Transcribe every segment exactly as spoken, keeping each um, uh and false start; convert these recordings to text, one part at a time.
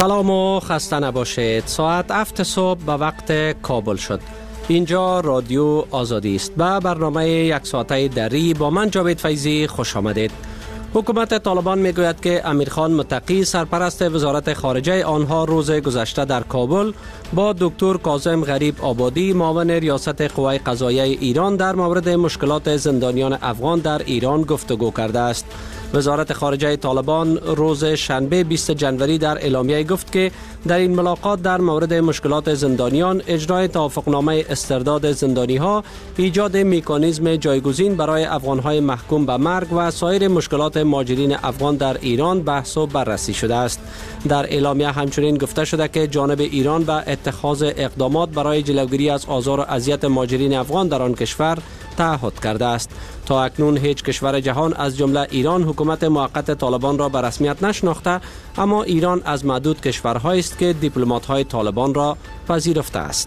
سلام و خسته نباشید. ساعت هفت صبح به وقت کابل شد. اینجا رادیو آزادی است. به برنامه یک ساعته دری با من جاوید فیضی خوش آمدید. حکومت طالبان میگوید که امیرخان متقی سرپرست وزارت خارجه آنها روز گذشته در کابل با دکتر کاظم غریب آبادی معاون ریاست قوای قضاییه ایران در مورد مشکلات زندانیان افغان در ایران گفتگو کرده است. وزارت خارجه طالبان روز شنبه بیست جنوری در اعلامیه گفت که در این ملاقات در مورد مشکلات زندانیان، اجرای توافقنامه استرداد زندانی‌ها، ایجاد مکانیزم جایگزین برای افغان‌های محکوم به مرگ و سایر مشکلات مهاجرین افغان در ایران بحث و بررسی شده است. در اعلامیه همچنین گفته شده که جانب ایران به اتخاذ اقدامات برای جلوگیری از آزار و اذیت مهاجرین افغان در آن کشور تعهد کرده است. تا اکنون هیچ کشور جهان از جمله ایران حکومت موقت طالبان را به رسمیت نشناخته، اما ایران از معدود کشورهایی است که دیپلمات‌های طالبان را پذیرفته است.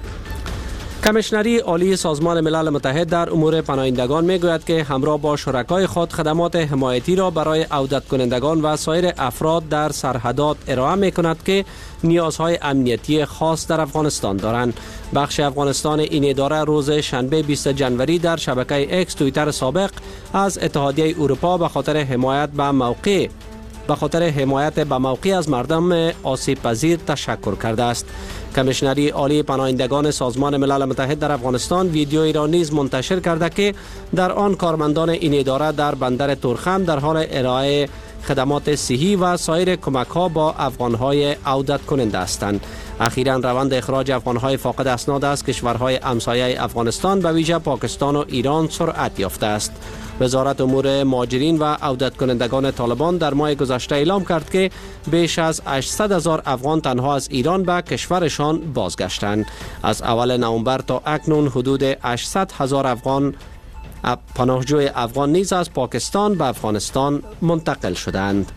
کمیشنری عالی سازمان ملل متحد در امور پناهندگان میگوید که همراه با شرکای خود خدمات حمایتی را برای عودت کنندگان و سایر افراد در سرحدات ارائه می کند که نیازهای امنیتی خاص در افغانستان دارند. بخش افغانستان این اداره روز شنبه بیست جنوری در شبکه اکس توییتر سابق از اتحادیه اروپا به خاطر حمایت به موقع به خاطر حمایت به موقع از مردم آسیب پذیر تشکر کرده است. کمیشنری عالی پناهندگان سازمان ملل متحد در افغانستان ویدیویی را نیز منتشر کرده که در آن کارمندان این اداره در بندر تورخم در حال ارائه خدمات صحی و سایر کمک‌ها با افغان‌های عودت کننده هستند. اخیراً روند اخراج افغان‌های فاقد اسناد از کشورهای همسایه افغانستان به ویژه پاکستان و ایران سرعت یافته است. وزارت امور مهاجرین و عودت کنندگان طالبان در ماه گذشته اعلام کرد که بیش از هشتصد هزار افغان تنها از ایران به کشورشان بازگشتند. از اول نوامبر تا اکنون حدود هشتصد هزار افغان پناهجوی افغان نیز از پاکستان به افغانستان منتقل شدند.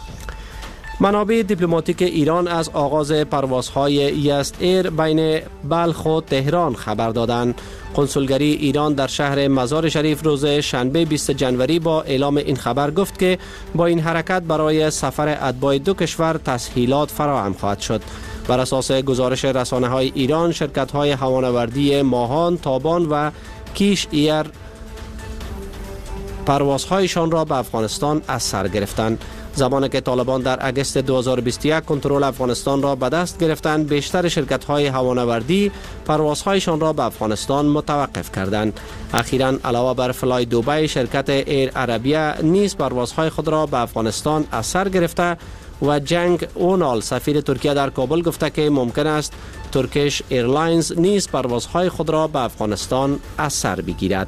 منابع دیپلماتیک ایران از آغاز پروازهای یست ایر بین بلخ و تهران خبر دادند. کنسولگری ایران در شهر مزار شریف روز شنبه بیست جنوری با اعلام این خبر گفت که با این حرکت برای سفر اتباع دو کشور تسهیلات فراهم خواهد شد. بر اساس گزارش رسانه‌های ایران، شرکت‌های هوانوردی ماهان، تابان و کیش ایر پروازهایشان را به افغانستان از سر گرفتند. زمانی که طالبان در اگست دو هزار و بیست و یک کنترل افغانستان را به دست گرفتند، بیشتر شرکت‌های هوانوردی پروازهایشان را به افغانستان متوقف کردند. اخیراً علاوه بر فلای دوبی، شرکت ایر عربیه نیز پروازهای خود را به افغانستان از سر گرفته و جنگ اونال سفیر ترکیه در کابل گفته که ممکن است ترکیش ایرلاینز نیز پروازهای خود را به افغانستان از سر بگیرد.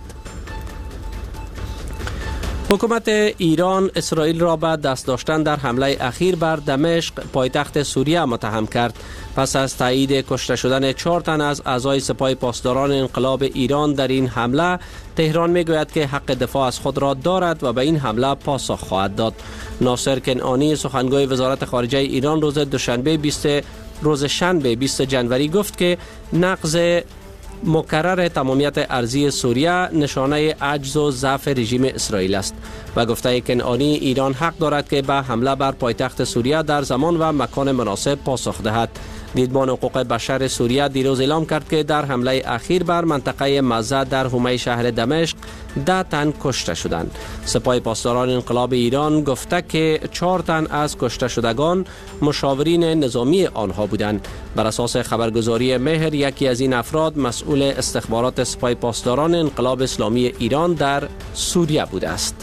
حکومت ایران اسرائیل را به دست داشتن در حمله اخیر بر دمشق پایتخت سوریه متهم کرد. پس از تایید کشته شدن چهار تن از اعضای سپاه پاسداران انقلاب ایران در این حمله، تهران میگوید که حق دفاع از خود را دارد و به این حمله پاسخ خواهد داد. ناصر کنعانی سخنگوی وزارت خارجه ایران روز دوشنبه بیست روز شنبه بیست جنوری گفت که نقض مکرر تمامیت ارضی سوریه نشانه عجز و ضعف رژیم اسرائیل است. و گفته کنعانی ایران حق دارد که به حمله بر پایتخت سوریه در زمان و مکان مناسب پاسخ دهد. دیدبان حقوق بشر سوریه دیروز اعلام کرد که در حمله اخیر بر منطقه مزه در حومه شهر دمشق ده تن کشته شدند. سپاه پاسداران انقلاب ایران گفته که چهار تن از کشته شدگان مشاورین نظامی آنها بودند. بر اساس خبرگزاری مهر، یکی از این افراد مسئول استخبارات سپاه پاسداران انقلاب اسلامی ایران در سوریه بوده است.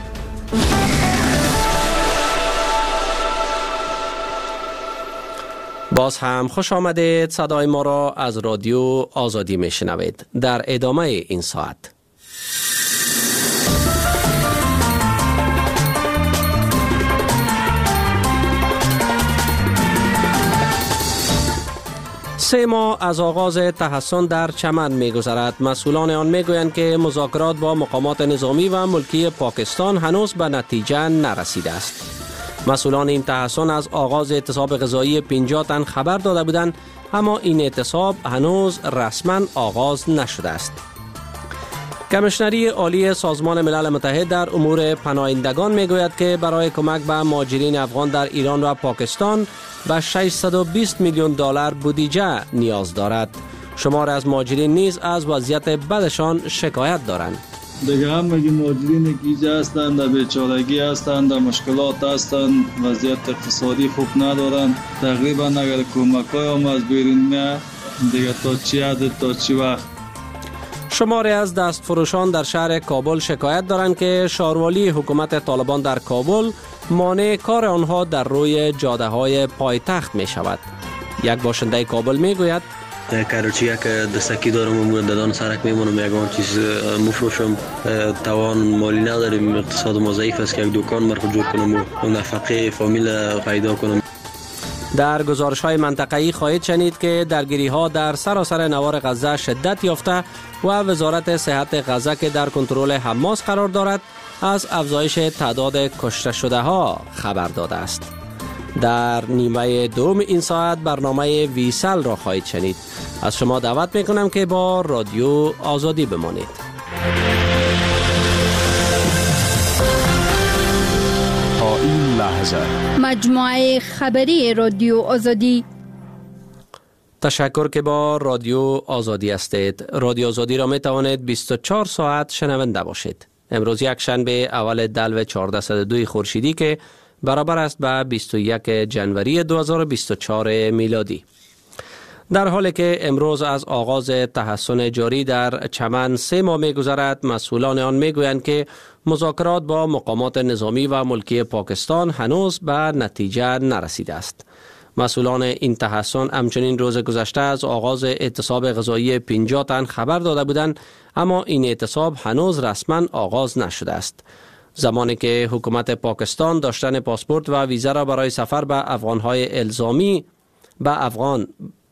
باز هم خوش آمدید. صدای ما را از رادیو آزادی می شنوید. در ادامه این ساعت سه ماه از آغاز تحصن در چمن می گذرد. مسئولان آن می گویند که مذاکرات با مقامات نظامی و ملکی پاکستان هنوز به نتیجه نرسیده است. مسئولان این تحصن از آغاز اعتصاب غذایی پنجاه تن خبر داده بودند، اما این اعتصاب هنوز رسما آغاز نشده است. کمیشنری عالی سازمان ملل متحد در امور پناهندگان میگوید که برای کمک به مهاجرین افغان در ایران و پاکستان به ششصد و بیست میلیون دلار بودجه نیاز دارد. شمار از مهاجرین نیز از وضعیت بدشان شکایت دارند. دیگه همگی مهاجرین که اینجا هستند در بیچارگی هستند، در مشکلات هستند، وضعیت اقتصادی خوب ندارند. تقریبا اگر کمک‌های هم از بیرون میاد دیگه تا چی حد تا چی وقت. شماری از دستفروشان در شهر کابل شکایت دارند که شهروالی حکومت طالبان در کابل مانع کار آنها در روی جاده های پایتخت می شود. یک باشنده کابل می گوید کارچی که دستکی دارم و دادان سرک میمونم یگان چیز مفروشم، توان مالی نداریم، اقتصاد ما ضعیف است که یک دکان مرخ جور کنم و نفقه فامیل پیدا کنم. در گزارش های منطقه‌ای خواهید شنید که درگیری ها در سراسر نوار غزه شدت یافته و وزارت صحت غزه که در کنترل حماس قرار دارد از افزایش تعداد کشته شده ها خبر داده است. در نیمه دوم این ساعت برنامه ویسل را خواهید شنید. از شما دعوت میکنم که با رادیو آزادی بمانید. تا این لحظه مجموعه خبری رادیو آزادی. تشکر که با رادیو آزادی هستید. رادیو آزادی را می توانید بیست و چهار ساعت شنونده باشید. امروز یک شنبه اول دلو چهارصد و دو خورشیدی که برابر است به بیست و یک جنوری دو هزار و بیست و چهار میلادی. در حالی که امروز از آغاز تحسن جاری در چمن سه ماه می گذرد، مسئولان آن می گویند که مذاکرات با مقامات نظامی و ملکی پاکستان هنوز به نتیجه نرسیده است. مسئولان این تحسن همچنین روز گذشته از آغاز اعتصاب غذایی پنجاه تن خبر داده بودند، اما این اعتصاب هنوز رسما آغاز نشده است. زمانی که حکومت پاکستان داشتن پاسپورت و ویزا را برای سفر به افغانهای الزامی به افغان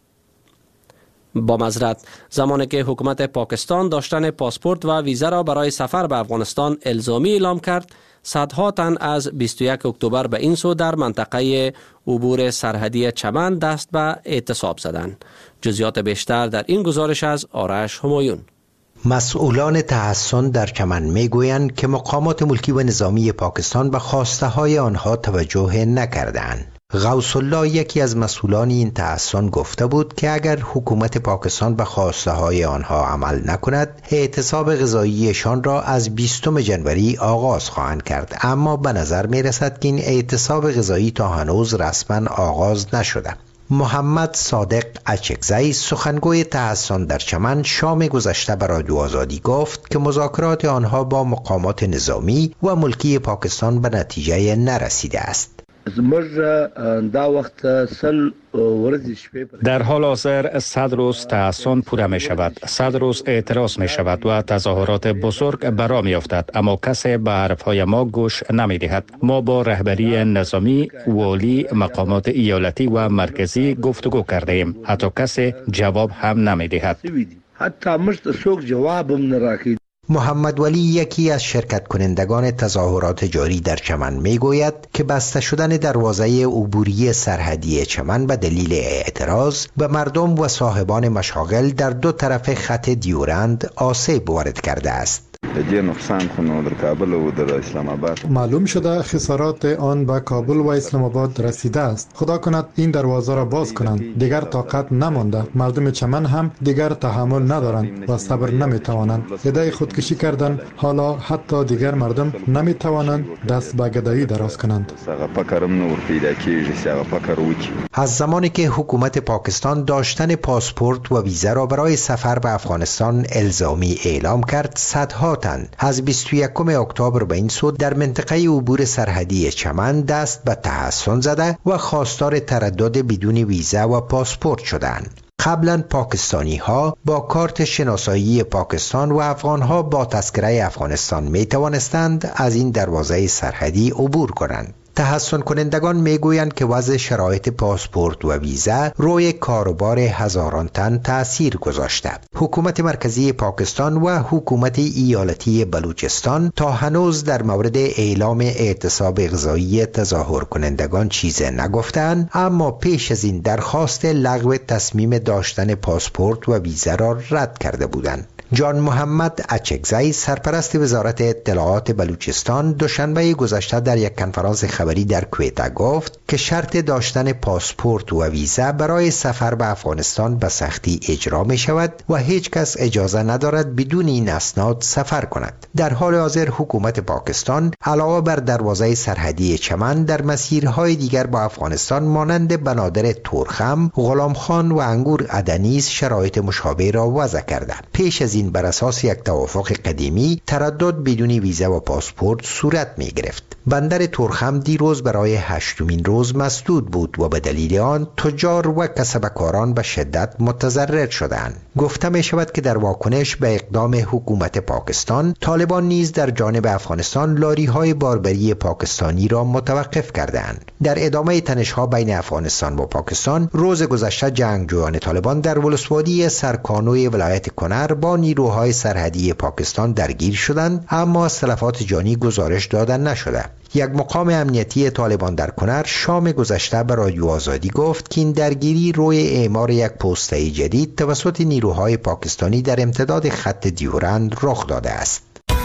با معذرت زمانی که حکومت پاکستان داشتن پاسپورت و ویزا را برای سفر به افغانستان الزامی اعلام کرد، صدها تن از بیست و یک اکتبر به این سو در منطقه عبور سرحدی چمن دست به اعتصاب زدند. جزئیات بیشتر در این گزارش از آرش همایون. مسئولان تحسن در چمن میگویند که مقامات ملکی و نظامی پاکستان به خواسته های آنها توجه نکردند. غوث الله یکی از مسئولان این تحسن گفته بود که اگر حکومت پاکستان به خواسته های آنها عمل نکند، اعتصاب غذاییشان را از بیستم جنوری آغاز خواهند کرد، اما به نظر می رسد که این اعتصاب غذایی تا هنوز رسما آغاز نشده. محمد صادق اچکزی سخنگوی تحسن در چمن شام گذشته به رادیو آزادی گفت که مذاکرات آنها با مقامات نظامی و ملکی پاکستان به نتیجه نرسیده است. در حال حاضر صد روز تحسن پوره می شود، صد روز اعتراض می شود و تظاهرات بزرگ برا می افتد، اما کسی به حرفهای ما گوش نمی دهد. ما با رهبری نظامی، والی، مقامات ایالتی و مرکزی گفتگو کرده ایم، حتی کسی جواب هم نمی دهد. حتی مشت سوق جوابم نراکید. محمد ولی یکی از شرکت کنندگان تظاهرات جاری در چمن می گوید که بسته شدن دروازه عبوری سرحدی چمن به دلیل اعتراض به مردم و صاحبان مشاغل در دو طرف خط دیورند آسیب وارد کرده است. معلوم شده خسارات آن به کابل و اسلام آباد رسیده است. خدا کند این دروازه را باز کنند. دیگر طاقت نمانده. مردم چمن هم دیگر تحمل ندارند و صبر نمیتوانند. ایده خودکشی کردن، حالا حتی دیگر مردم نمیتوانند دست به گدایی دراز کنند. از زمانی که حکومت پاکستان داشتن پاسپورت و ویزا را برای سفر به افغانستان الزامی اعلام کرد، صدها تن از بیست و یکم اکتبر به این سو در منطقه عبور سرحدی چمن دست به تحسن زده و خواستار تردد بدون ویزا و پاسپورت شدند. قبلا پاکستانی ها با کارت شناسایی پاکستان و افغان ها با تذکره افغانستان می توانستند از این دروازه سرحدی عبور کنند. تحسن کنندگان میگویند که وضع شرایط پاسپورت و ویزا روی کاروبار هزاران تن تأثیر گذاشته. حکومت مرکزی پاکستان و حکومت ایالتی بلوچستان تا هنوز در مورد اعلام اعتصاب غذایی تظاهر کنندگان چیزی نگفتند، اما پیش از این درخواست لغو تصمیم داشتن پاسپورت و ویزا را رد کرده بودند. جان محمد اچکزی سرپرست وزارت اطلاعات بلوچستان دوشنبه گذشته در یک کنفرانس خبری در کویتا گفت که شرط داشتن پاسپورت و ویزا برای سفر به افغانستان به سختی اجرا می شود و هیچ کس اجازه ندارد بدون این اسناد سفر کند. در حال حاضر حکومت پاکستان علاوه بر دروازه سرحدی چمن در مسیرهای دیگر با افغانستان مانند بنادر تورخم، غلام خان و انگور عدنیز شرایط مشابه را وضع کرده. پیش از این بر اساس یک توافق قدیمی تردد بدون ویزا و پاسپورت صورت می گرفت. بندر تورخم دیروز برای هشتمین روز مسدود بود و به دلیل آن تجار و کسبکاران به شدت متضرر شدند. گفته می شود که در واکنش به اقدام حکومت پاکستان، طالبان نیز در جانب افغانستان لاری های باربری پاکستانی را متوقف کردند. در ادامه تنش‌ها بین افغانستان و پاکستان، روز گذشته جنگجویان طالبان در ولسوالی سرکانوی ولایت کنر با نیروهای سرحدی پاکستان درگیر شدند، اما از تلفات جانی گزارش داده نشده. یک مقام امنیتی طالبان در کنر شام گذشته به رادیو آزادی گفت که این درگیری روی اعمار یک پوسته جدید توسط نیروهای پاکستانی در امتداد خط دیورند رخ داده است.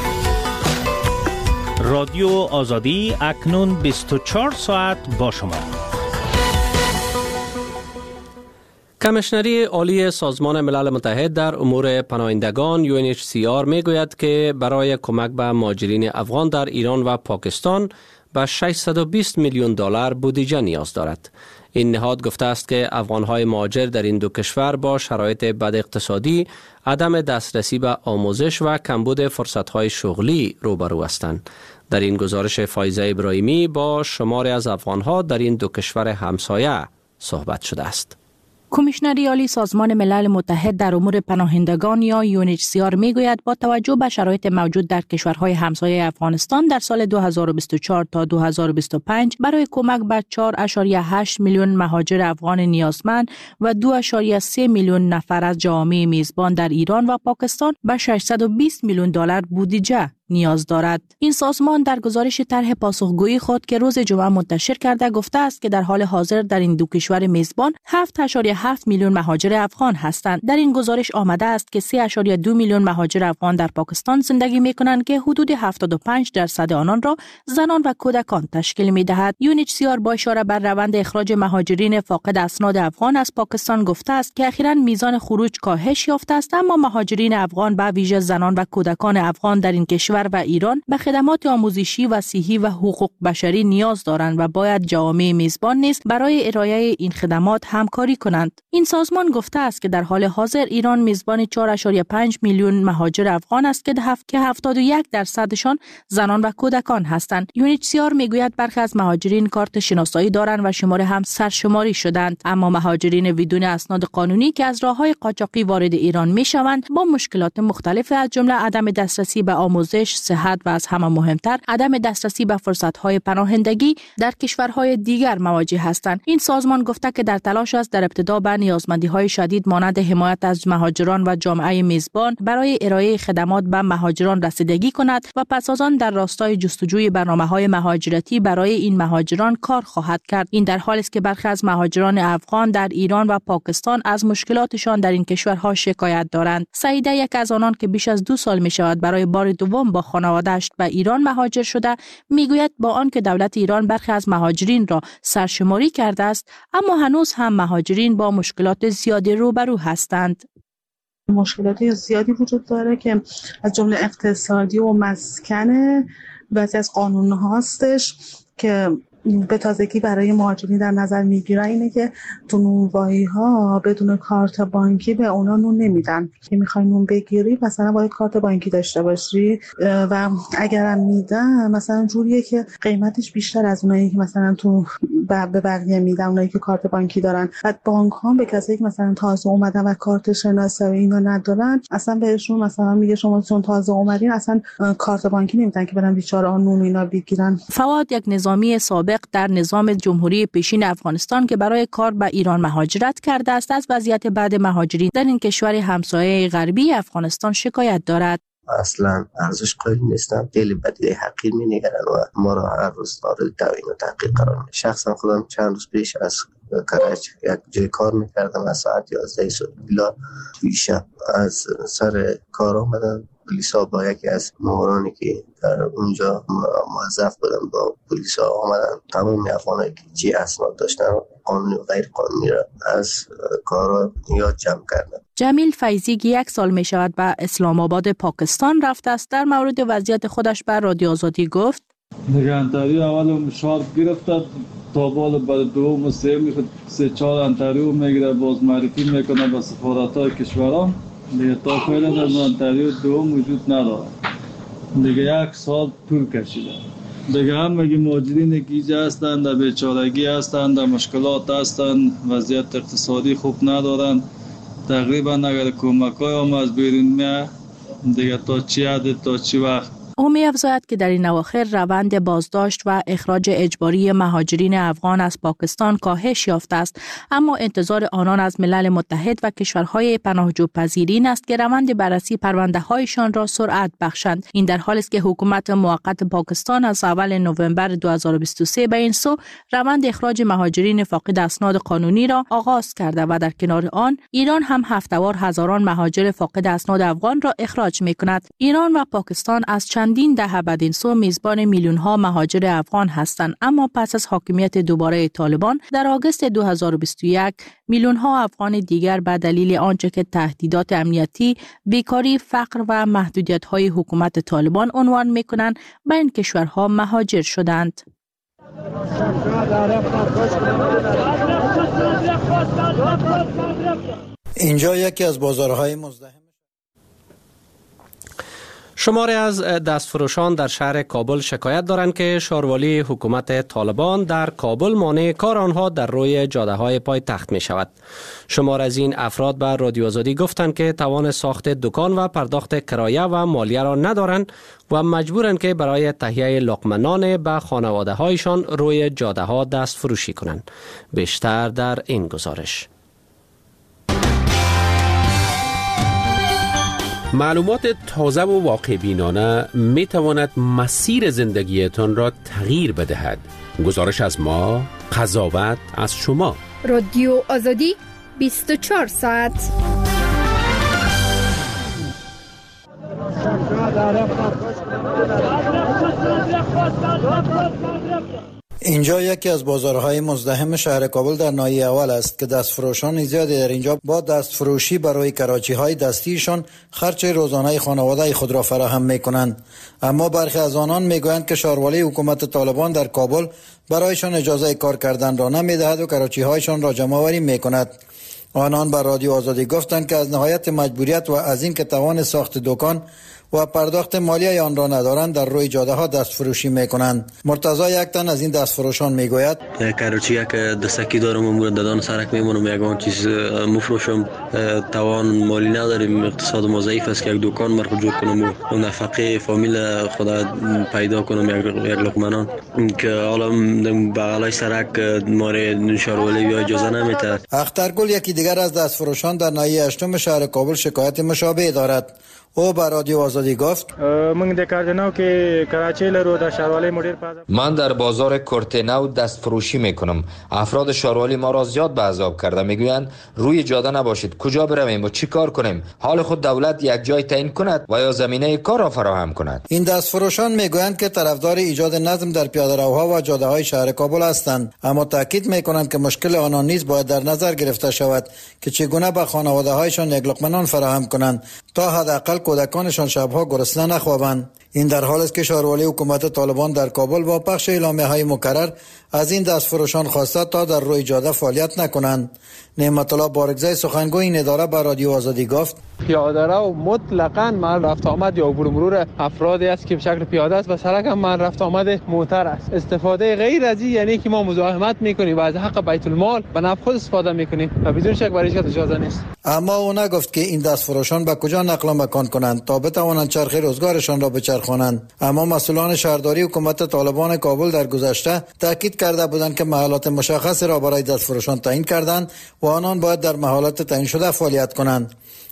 رادیو آزادی اکنون بیست و چهار ساعت با شما. کمیشنری عالی سازمان ملل متحد در امور پناهندگان یو ان اچ سی آر می گوید که برای کمک به مهاجرین افغان در ایران و پاکستان به ششصد و بیست میلیون دلار بودجه نیاز دارد. این نهاد گفته است که افغان‌های مهاجر در این دو کشور با شرایط بد اقتصادی، عدم دسترسی به آموزش و کمبود فرصت‌های شغلی روبرو هستند. در این گزارش فایزه ابراهیمی با شماری از افغان‌ها در این دو کشور همسایه صحبت شده است. کمیشنری عالی سازمان ملل متحد در امور پناهندگان یا یو ان اچ سی آر میگوید با توجه به شرایط موجود در کشورهای همسایه افغانستان در سال دو هزار و بیست و چهار تا دو هزار و بیست و پنج برای کمک به چهار ممیز هشت میلیون مهاجر افغان نیازمند و دو ممیز سه میلیون نفر از جوامع میزبان در ایران و پاکستان به ششصد و بیست میلیون دلار بودجه نیاز دارد. این سازمان در گزارش طرح پاسخگویی خود که روز جمعه منتشر کرده گفته است که در حال حاضر در این دو کشور میزبان هفت ممیز هفت میلیون مهاجر افغان هستند. در این گزارش آمده است که سه ممیز دو میلیون مهاجر افغان در پاکستان زندگی می‌کنند که حدود هفتاد و پنج درصد آنان را زنان و کودکان تشکیل می‌دهد. یو ان اچ سی آر با اشاره بر روند اخراج مهاجرین فاقد اسناد افغان از پاکستان گفته است که اخیراً میزان خروج کاهش یافته است، اما مهاجرین افغان به ویژه زنان و کودکان افغان در این کشور و ایران به خدمات آموزشی و صحی و حقوق بشری نیاز دارند و باید جوامع میزبان نیز برای ارائه این خدمات همکاری کنند. این سازمان گفته است که در حال حاضر ایران میزبان چهار ممیز پنج میلیون مهاجر افغان است که که هفتاد و یک درصدشان زنان و کودکان هستند. یو ان اچ سی آر میگوید برخی از مهاجرین کارت شناسایی دارند و شماره هم سرشماری شدند، اما مهاجرین بدون اسناد قانونی که از راههای قاچاقی وارد ایران میشوند با مشکلات مختلف از جمله عدم دسترسی به آموزش، صحت و از همه مهمتر عدم دسترسی به فرصت‌های پناهندگی در کشورهای دیگر مواجه هستند. این سازمان گفته که در تلاش است در ابتدا به نیازمندی‌های شدید مانند حمایت از مهاجران و جامعه میزبان برای ارائه خدمات به مهاجران رسیدگی کند و پس از آن در راستای جستجوی برنامه‌های مهاجرتی برای این مهاجران کار خواهد کرد. این در حالی است که برخی از مهاجران افغان در ایران و پاکستان از مشکلاتشان در این کشورها شکایت دارند. سعیده یک از آنان که بیش از دو سال می‌شود برای بار دوم با خانواده‌اش به ایران مهاجر شده میگوید با آنکه دولت ایران برخی از مهاجرین را سرشماری کرده است، اما هنوز هم مهاجرین با مشکلات زیادی روبرو هستند. مشکلات زیادی وجود داره که از جمله اقتصادی و مسکن، بعضی از قانون هاستش که به تازگی برای مهاجرین در نظر میگیره اینه که تو نونوایی ها بدون کارت بانکی به اونا نون نمیدن. که میخوای نون بگیری مثلا باید کارت بانکی داشته باشی و اگرم میدن مثلا جوریه که قیمتش بیشتر از اونایی که مثلا تو به بقیه میدن، اونایی که کارت بانکی دارن. بعد بانک ها به کسایی که مثلا تازه اومدن و کارت شناسایی اینا ندارن اصلا بهشون مثلا میگه شما چون تازه اومدین اصلا کارت بانکی نمیدن که برن بیچاره ها نون اینا بگیرن. فواد یک نظامی سابق در نظام جمهوری پیشین افغانستان که برای کار به ایران مهاجرت کرده است از وضعیت بعد مهاجرین در این کشور همسایه غربی افغانستان شکایت دارد. اصلا ارزش قائل نیستم، خیلی بدیده حقیر می نگرن و ما را هر روز دارد دعوین و تحقیق قرار می. شخصا خودم چند روز پیش از کراچی یک جای کار میکردم. از ساعت یازده صبح بلا توی شب از سر کار آمدن پلیسا با یکی از مامورانی که در اونجا موظف بودن با پلیسا آمدن تمام افغانایی که چی اسناد داشتن قانونی و غیر قانونی را از کارا یاد جمع کردن. جمیل فیضی که یک سال می شود به اسلام آباد پاکستان رفته است در مورد وضعیت خودش بر رادیو آزادی گفت: نگهداری اول مشوار گرفته تا بالا بعد دوم و سوم سه چهار انتریو میگیره، باز معرفی میکنه به سفارت‌های کشورها. دیگه تا فعلا از انتریو دوم وجود نداره. دیگه یک سال طول کشیده. دیگه همگی مهاجرینی که اینجا هستند در بیچارگی هستند، در مشکلات هستند، وضعیت اقتصادی خوب ندارند. تقریبا اگر کمک‌های هم از بیرون میاد دیگه تا چی حد تا چی وقت. او می افزاید که در این اواخر روند بازداشت و اخراج اجباری مهاجرین افغان از پاکستان کاهش یافته است، اما انتظار آنان از ملل متحد و کشورهای پناهجو پذیرین است که روند بررسی پرونده هایشان را سرعت بخشند. این در حالی است که حکومت موقت پاکستان از اول نوامبر دو هزار و بیست و سه به این سو روند اخراج مهاجرین فاقد اسناد قانونی را آغاز کرده و در کنار آن ایران هم هفته‌وار هزاران مهاجر فاقد اسناد افغان را اخراج می‌کند. ایران و پاکستان از چندین دهه بعد این سو میزبان میلیون ها مهاجر افغان هستند، اما پس از حاکمیت دوباره طالبان در آگوست دو هزار و بیست و یک میلیون ها افغان دیگر به دلیل آنچه که تهدیدات امنیتی، بیکاری، فقر و محدودیت های حکومت طالبان عنوان میکنند به این کشورها مهاجر شدند. اینجا یکی از بازارهای مزدحم شماری از دستفروشان در شهر کابل شکایت دارند که شاروالی حکومت طالبان در کابل مانع کار آنها در روی جاده های پایتخت می شود. شمار از این افراد به رادیو آزادی گفتند که توان ساخت دکان و پرداخت کرایه و مالیه را ندارند و مجبورند که برای تهیه لقمه نان به خانواده هایشان روی جاده ها دست فروشی کنند. بیشتر در این گزارش. معلومات تازه و واقع بینانه می تواند مسیر زندگیتان را تغییر بدهد. گزارش از ما، قضاوت از شما. رادیو آزادی بیست و چهار ساعت. اینجا یکی از بازارهای مزدحم شهر کابل در ناحیه اول است که دستفروشان زیادی در اینجا با دستفروشی برای کراچی‌های دستیشان خرج روزانه خانواده خود را فراهم می‌کنند. اما برخی از آنان می‌گویند که شاروالی حکومت طالبان در کابل برایشان اجازه کار کردن را نمی‌دهد و کراچی‌هایشان را جمع‌آوری می‌کند. آنان بر رادیو آزادی گفتند که از نهایت مجبوریت و از این که توان ساخت دکان و پرداخت مالیه آن را ندارند در روی جاده ها دست فروشی می کنند. مرتضی یک تن از این دست فروشان می گوید کراچی یک دستکی دارم و دادان سرک میمونم یگان چیز مفروشم توان مالی نداریم، اقتصاد ما ضعیف است که یک دکان مرخ جور کنم و نفقه فامیل خدا پیدا کنم یک یک لقمه نان که حالا بغلای سرک ماره شاروالی بیا اجازه نمیده. اخترگل یکی دیگر از دست فروشان در ناحیه هشتم شهر کابل شکایت مشابه دارد. او بر رادیو آزادی گفت من در کارتنو که کراچی لرو در شاروالی مدیر پازم. من در بازار کورتنو دست فروشی میکنم. افراد شاروالی ما را زیاد به عذاب کرده، میگویند روی جاده نباشید، کجا برویم و چی کار کنیم؟ حال خود دولت یک جای تعیین کند و یا زمینه کار را فراهم کند. این دست فروشان میگویند که طرفدار ایجاد نظم در پیاده‌روها و جاده های شهر کابل هستند، اما تاکید میکنند که مشکل آنان نیز باید در نظر گرفته شود که چگونه به خانواده هایشان یک لقمه نان فراهم کنند تا حداقل کودکانشان شبها گرسنه نخوابند. این در حال است که شاروالی حکومت طالبان در کابل با پخش اعلامیه های مکرر از این دست فروشان خواسته تا در روی جاده فعالیت نکنند. نعمت الله بارگزای سخنگوی این اداره به رادیو آزادی گفت پیاده رو مطلقاً من رفت آمد یا عبور مرور افرادی است که به شکل پیاده است و سرک هم من رفت آمد موتر است. استفاده غیر از این یعنی که ما مزاحمت میکنیم و از حق بیت المال به نفع خود استفاده میکنیم و بدون شک برای هیچ اجازه نیست. اما او نگفت که این دست فروشان به کجا نقل مکان کنند تا بتوانند چرخه روزگارشان را بچرخانند. اما مسئولان شهرداری حکومت طالبان کابل در گذشته تاکید کرده بودند که محلات مشخص را برای دست فروشان تعیین کردند و آنان باید در محلات تعیین شده فعالیت کنند.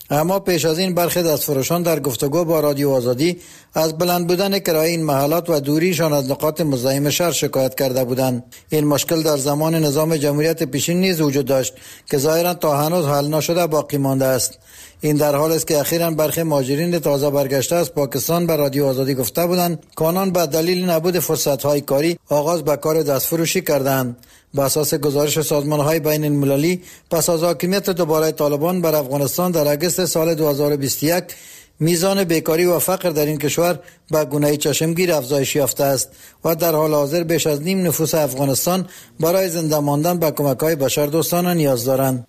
اما پیش از این برخی دستفروشان در گفتگو با رادیو آزادی از بلند بودن کرایه این محلات و دوریشان از نقاط مزاحم شهر شکایت کرده بودند. این مشکل در زمان نظام جمهوریت پیشین نیز وجود داشت که ظاهرا تا هنوز حل نشده باقی مانده است. این در حال است که اخیراً برخی مهاجرین تازه برگشته از پاکستان به رادیو آزادی گفته بودند که آنان به دلیل نبود فرصت‌های کاری آغاز به کار دستفروشی کردند. بر اساس گزارش سازمان‌های بین المللی پس از حاکمیت دوباره طالبان بر افغانستان در اگست سال دو هزار و بیست و یک میزان بیکاری و فقر در این کشور به گونه چشمگیر افزایش یافته است و در حال حاضر بیش از نیم نفوس افغانستان برای زنده ماندن به کمک‌های بشردوستانه نیاز دارند.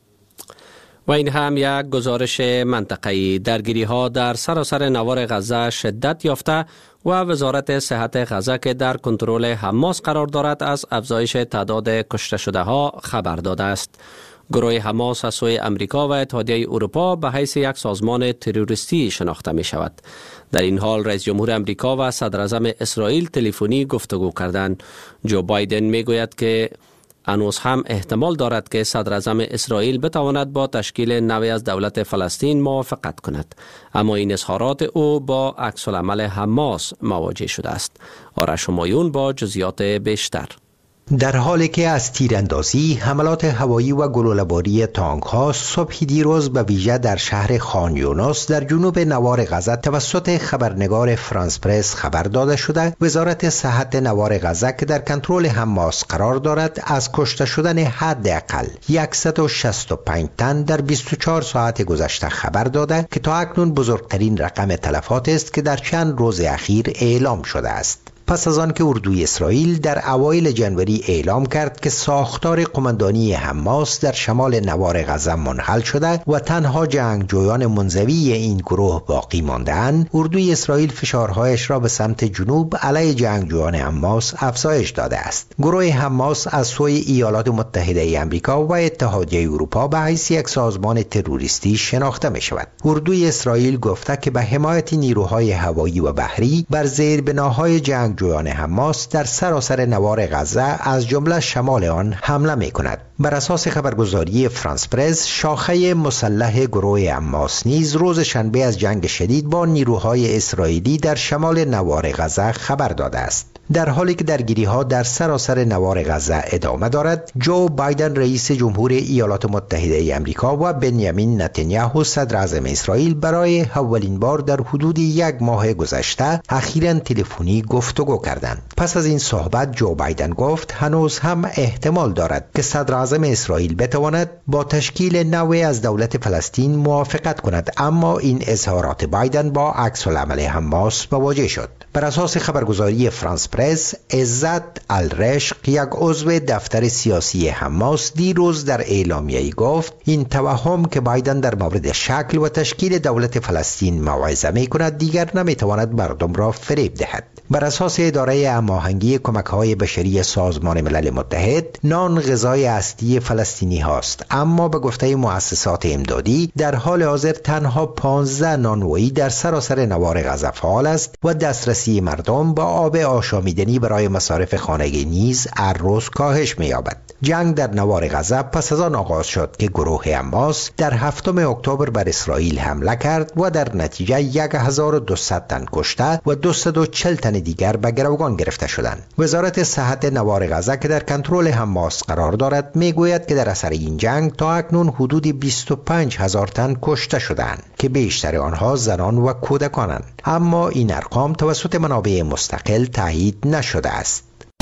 و این هم یک گزارش منطقه‌ای. درگیری‌ها در سراسر نوار غزه شدت یافته و وزارت صحت غزه که در کنترل حماس قرار دارد از افزایش تعداد کشته شده ها خبر داده است. گروه حماس از سوی امریکا و اتحادیه اروپا به حیث یک سازمان تروریستی شناخته می شود. در این حال رئیس جمهور امریکا و صدر اعظم اسرائیل تلفنی گفتگو کردند. جو بایدن می گوید که هنوز هم احتمال دارد که صدر اعظم اسرائیل بتواند با تشکیل نوعی از دولت فلسطین موافقت کند، اما این اظهارات او با عکس العمل حماس مواجه شده است. آرش همایون با جزئیات بیشتر. در حالی که از تیراندازی، حملات هوایی و گلوله‌باری تانک‌ها صبح دیروز به ویژه در شهر خان یونس در جنوب نوار غزه توسط خبرنگار فرانس پرس خبر داده شده، وزارت صحت نوار غزه که در کنترل حماس قرار دارد از کشته شدن حداقل صد و شصت و پنج تن در بیست و چهار ساعت گذشته خبر داده که تا اکنون بزرگترین رقم تلفات است که در چند روز اخیر اعلام شده است. پس از آن که اردوی اسرائیل در اوایل جنوری اعلام کرد که ساختار قماندانی حماس در شمال نوار غزه منحل شده و تنها جنگجویان منزوی این گروه باقی مانده‌اند، اردوی اسرائیل فشارهایش را به سمت جنوب علیه جنگجویان حماس افزایش داده است. گروه حماس از سوی ایالات متحده آمریکا و اتحادیه اروپا به حیث یک سازمان تروریستی شناخته می شود. اردوی اسرائیل گفته که به حمایت نیروهای هوایی و بحری بر زیربناهای جنگ جویان حماس در سراسر نوار غزه از جمله شمال آن حمله می کند. بر اساس خبرگزاری فرانس پرس، شاخه مسلح گروه حماس نیز روز شنبه از جنگ شدید با نیروهای اسرائیلی در شمال نوار غزه خبر داده است. در حالی که درگیری‌ها در سراسر نوار غزه ادامه دارد، جو بایدن رئیس جمهور ایالات متحده آمریکا و بنیامین نتانیاهو صدر اعظم اسرائیل برای اولین بار در حدود یک ماه گذشته اخیراً تلفنی گفتگو کردند. پس از این صحبت جو بایدن گفت هنوز هم احتمال دارد که صدر اعظم اسرائیل بتواند با تشکیل نوعی از دولت فلسطین موافقت کند، اما این اظهارات بایدن با عکس العمل حماس مواجه شد. بر اساس خبرگزاری فرانس پرس، عزت الرشق، یک عضو دفتر سیاسی حماس، دیروز در اعلامیه‌ای گفت این توهم که بایدن در مورد شکل و تشکیل دولت فلسطین موعظه می‌کند دیگر نمی‌تواند مردم را فریب دهد. بر اساس اداره هماهنگی کمک‌های بشری سازمان ملل متحد، نان غذای اصلی فلسطینی هاست، اما به گفته مؤسسات امدادی در حال حاضر تنها پانزده نانوایی در سراسر نوار غزه فعال است و دسترسی مردم با آب آشامیدنی برای مصارف خانگی نیز هر روز کاهش می‌یابد. جنگ در نوار غزه پس از آن آغاز شد که گروه حماس در هفتم اکتبر بر اسرائیل حمله کرد و در نتیجه هزار و دویست تن کشته و دویست و چهل تن دیگر به گروگان گرفته شدند. وزارت صحت نوار غزه که در کنترل حماس قرار دارد میگوید که در اثر این جنگ تا اکنون حدود بیست و پنج هزار تن کشته شدند که بیشتر آنها زنان و کودکانند، اما این ارقام توسط منابع مستقل تایید نشده است.